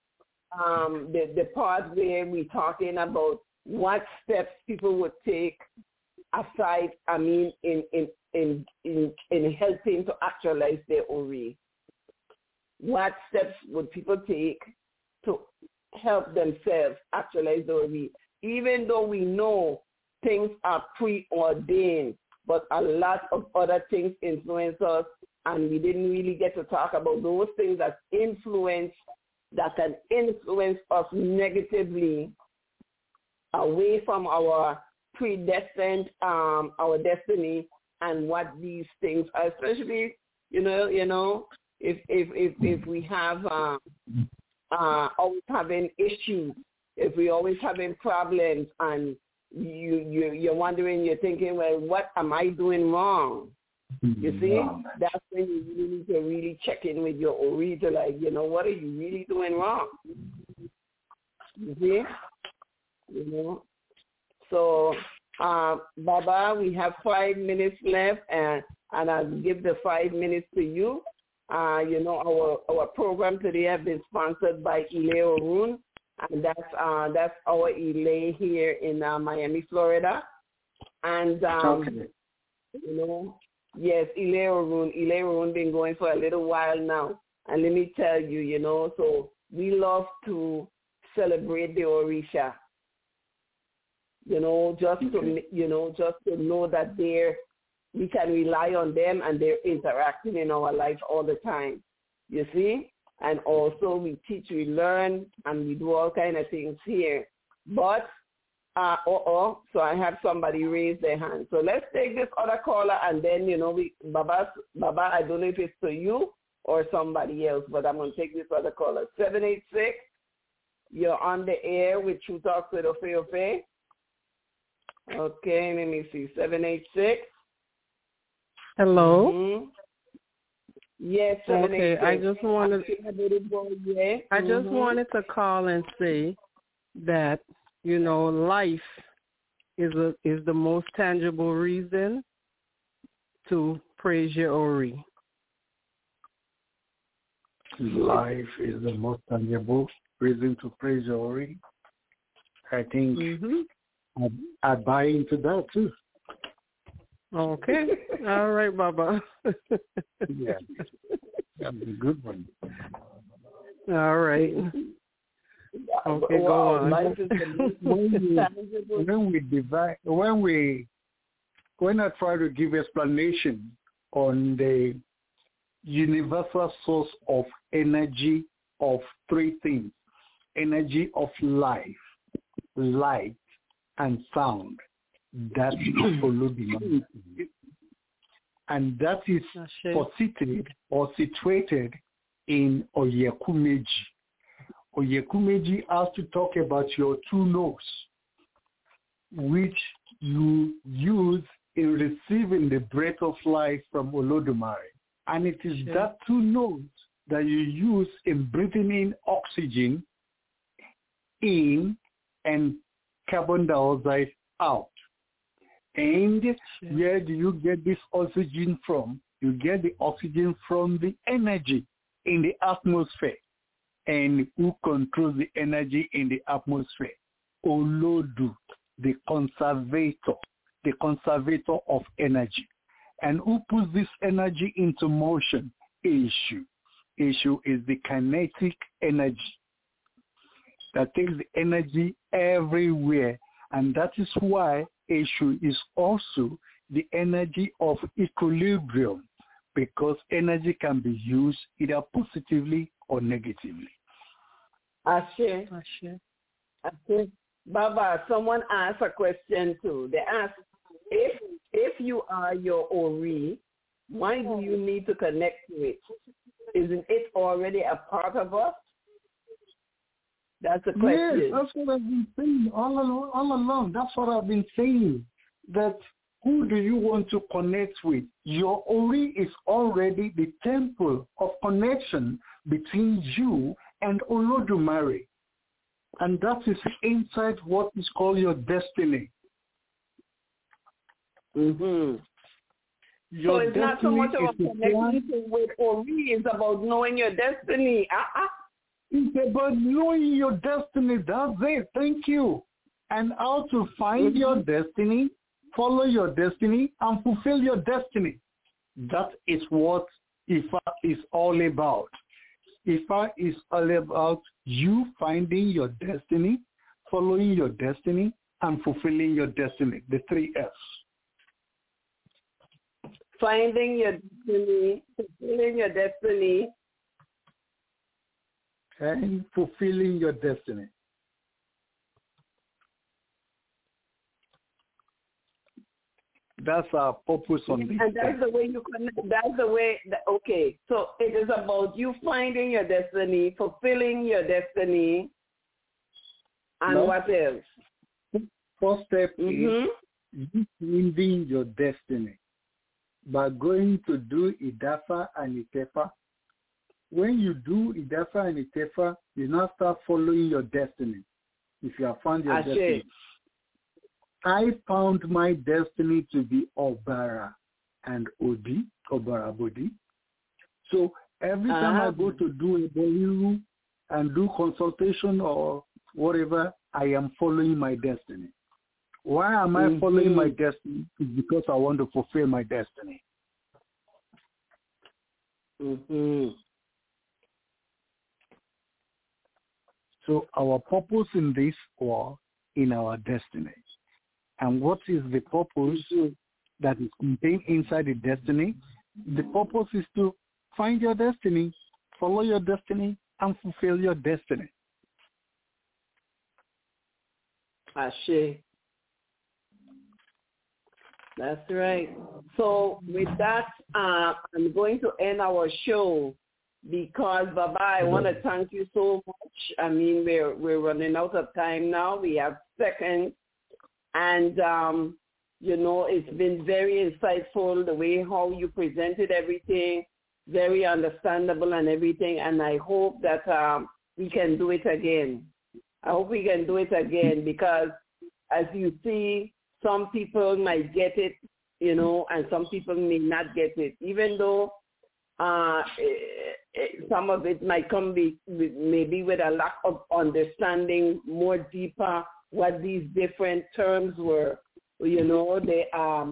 part where we're talking about what steps people would take aside, in helping to actualize their Ori. What steps would people take to help themselves actualize their Ori? Even though we know things are preordained, but a lot of other things influence us, and we didn't really get to talk about those things that can influence us negatively away from our predestined, our destiny, and what these things are, especially, if we have always having issues, if we always having problems, and you're wondering, you're thinking, well, what am I doing wrong? You see, that's when you really need to really check in with your Ori to, like, what are you really doing wrong? You see, So, Baba, we have 5 minutes left, and I'll give the 5 minutes to you. Our program today has been sponsored by Ile Orun, and that's our Ile here in Miami, Florida. And yes, Ile Orun been going for a little while now. And let me tell you, so we love to celebrate the Orisha. Just to know that we can rely on them, and they're interacting in our life all the time. You see? And also we teach, we learn, and we do all kind of things here. But, so I have somebody raise their hand. So let's take this other caller, and then, Baba, I don't know if it's to you or somebody else, but I'm going to take this other caller. 786, you're on the air with True Talks with Ofe. Okay, let me see. 786. Hello. Mm-hmm. Yes. 786. Okay, I just wanted to call and say that life is the most tangible reason to praise your Ori. Life is the most tangible reason to praise your Ori. I think I buy into that too. Okay. All right, Baba. Yeah. That's a good one. All right. Okay, Wow, go on. life is when I try to give explanation on the universal source of energy of three things: energy of life, light, and sound. That is Olodumare. And that is posited or situated in Oyekumeji. Oyekumeji has to talk about your two notes, which you use in receiving the breath of life from Olodumare. And it is that two notes that you use in breathing in oxygen in and carbon dioxide out. And where do you get this oxygen from? You get the oxygen from the energy in the atmosphere. And who controls the energy in the atmosphere? Olodu, the conservator of energy. And who puts this energy into motion? Eshu. Eshu is the kinetic energy that takes the energy everywhere. And that is why Eshu is also the energy of equilibrium, because energy can be used either positively or negatively. Ashe. Baba, someone asked a question too. They asked, if you are your Ori, why do you need to connect to it? Isn't it already a part of us? That's the question. Yes, that's what I've been saying all along. That's what I've been saying. That who do you want to connect with? Your Ori is already the temple of connection between you and Olodumare. And that is inside what is called your destiny. Mm-hmm. So it's not so much about connecting with Ori, it's about knowing your destiny. It's about knowing your destiny. That's it. Thank you. And how to find your destiny, follow your destiny, and fulfill your destiny. That is what Ifa is all about. Ifa is all about you finding your destiny, following your destiny, and fulfilling your destiny. The 3 F's. Finding your destiny, fulfilling your destiny, and fulfilling your destiny. That's our purpose on this. And that's the way you connect. That's the way. Okay, so it is about you finding your destiny, fulfilling your destiny, and what else? First step is you finding your destiny by going to do Idafa and Itefa. When you do Idafa and Itefa, you now start following your destiny. If you have found your destiny. I found my destiny to be Obara and Odi, Obara Bodi. So every time I go to do a Boliru and do consultation or whatever, I am following my destiny. Why am I following my destiny? It's because I want to fulfill my destiny. So our purpose in this or in our destiny. And what is the purpose that is contained inside the destiny? The purpose is to find your destiny, follow your destiny, and fulfill your destiny. Ashe. That's right. So with that, I'm going to end our show because, Baba, I want to thank you so much. I mean, we're running out of time now. We have seconds. And, it's been very insightful, the way how you presented everything, very understandable and everything. And I hope that we can do it again. I hope we can do it again because, as you see, some people might get it, and some people may not get it, even though some of it might come maybe with a lack of understanding more deeper what these different terms were. you know, they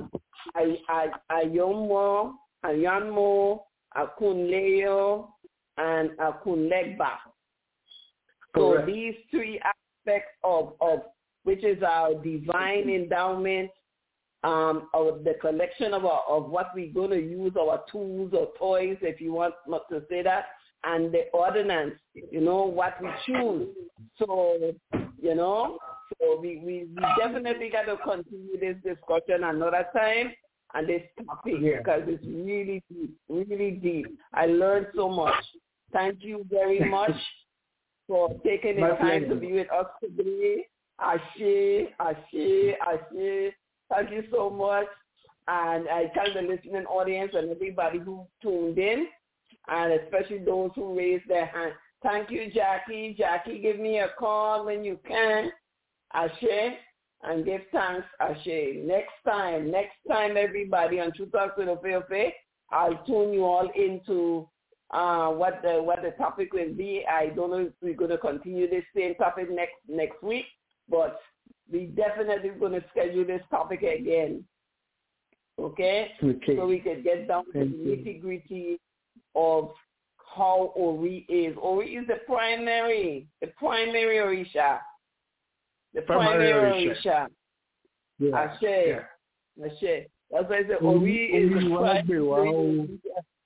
Ayommo, Ayanmo, Akunleo, and Akunlegba. So these three aspects of which is our divine endowment, of the collection of what we're going to use, our tools or toys, if you want to say that, and the ordinance, you know, what we choose. So, you know, so we definitely got to continue this discussion another time and this topic because it's really deep, really deep. I learned so much. Thank you very much for taking the time to be with us today. Ashe, Ashe, Ashe. Thank you so much. And I tell the listening audience and everybody who tuned in, and especially those who raised their hand. Thank you, Jackie. Jackie, give me a call when you can. Ashe, and give thanks, Ashe. Next time, everybody, on True Talk with Ofe, I'll tune you all into what the topic will be. I don't know if we're going to continue this same topic next week, but we definitely going to schedule this topic again. Okay? So we can get down to the nitty-gritty of how Ori is. Ori is the primary Orisha. The primary Orisha. Yeah. Ashe. Ashe. That's why I say Ori is the primary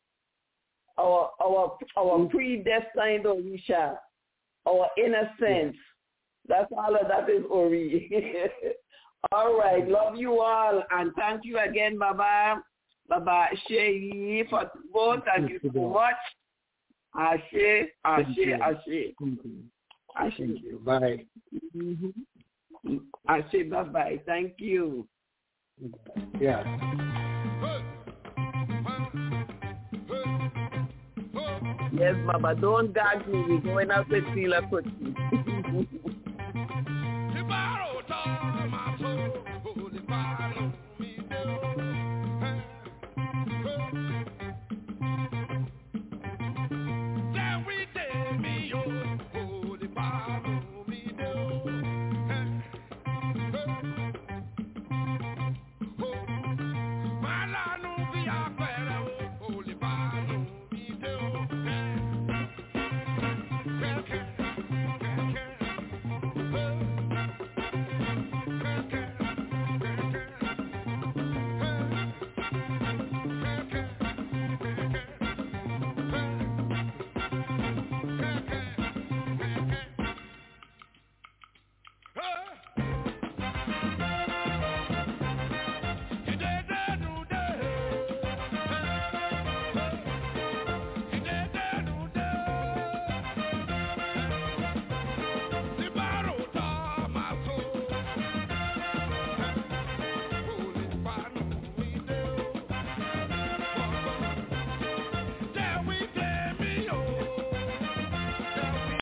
our predestined Orisha. Our innocence. That's all of that is Ori. All right. Love you all. And thank you again, Baba. Baba Ashe for both. Thank you so much. Ashe, Ashe, Ashe. Ashe. Thank you. Bye. Ashe, bye-bye. Thank you. Yeah. Yes, Baba. Don't gag me. We're going out with Sila Kuti.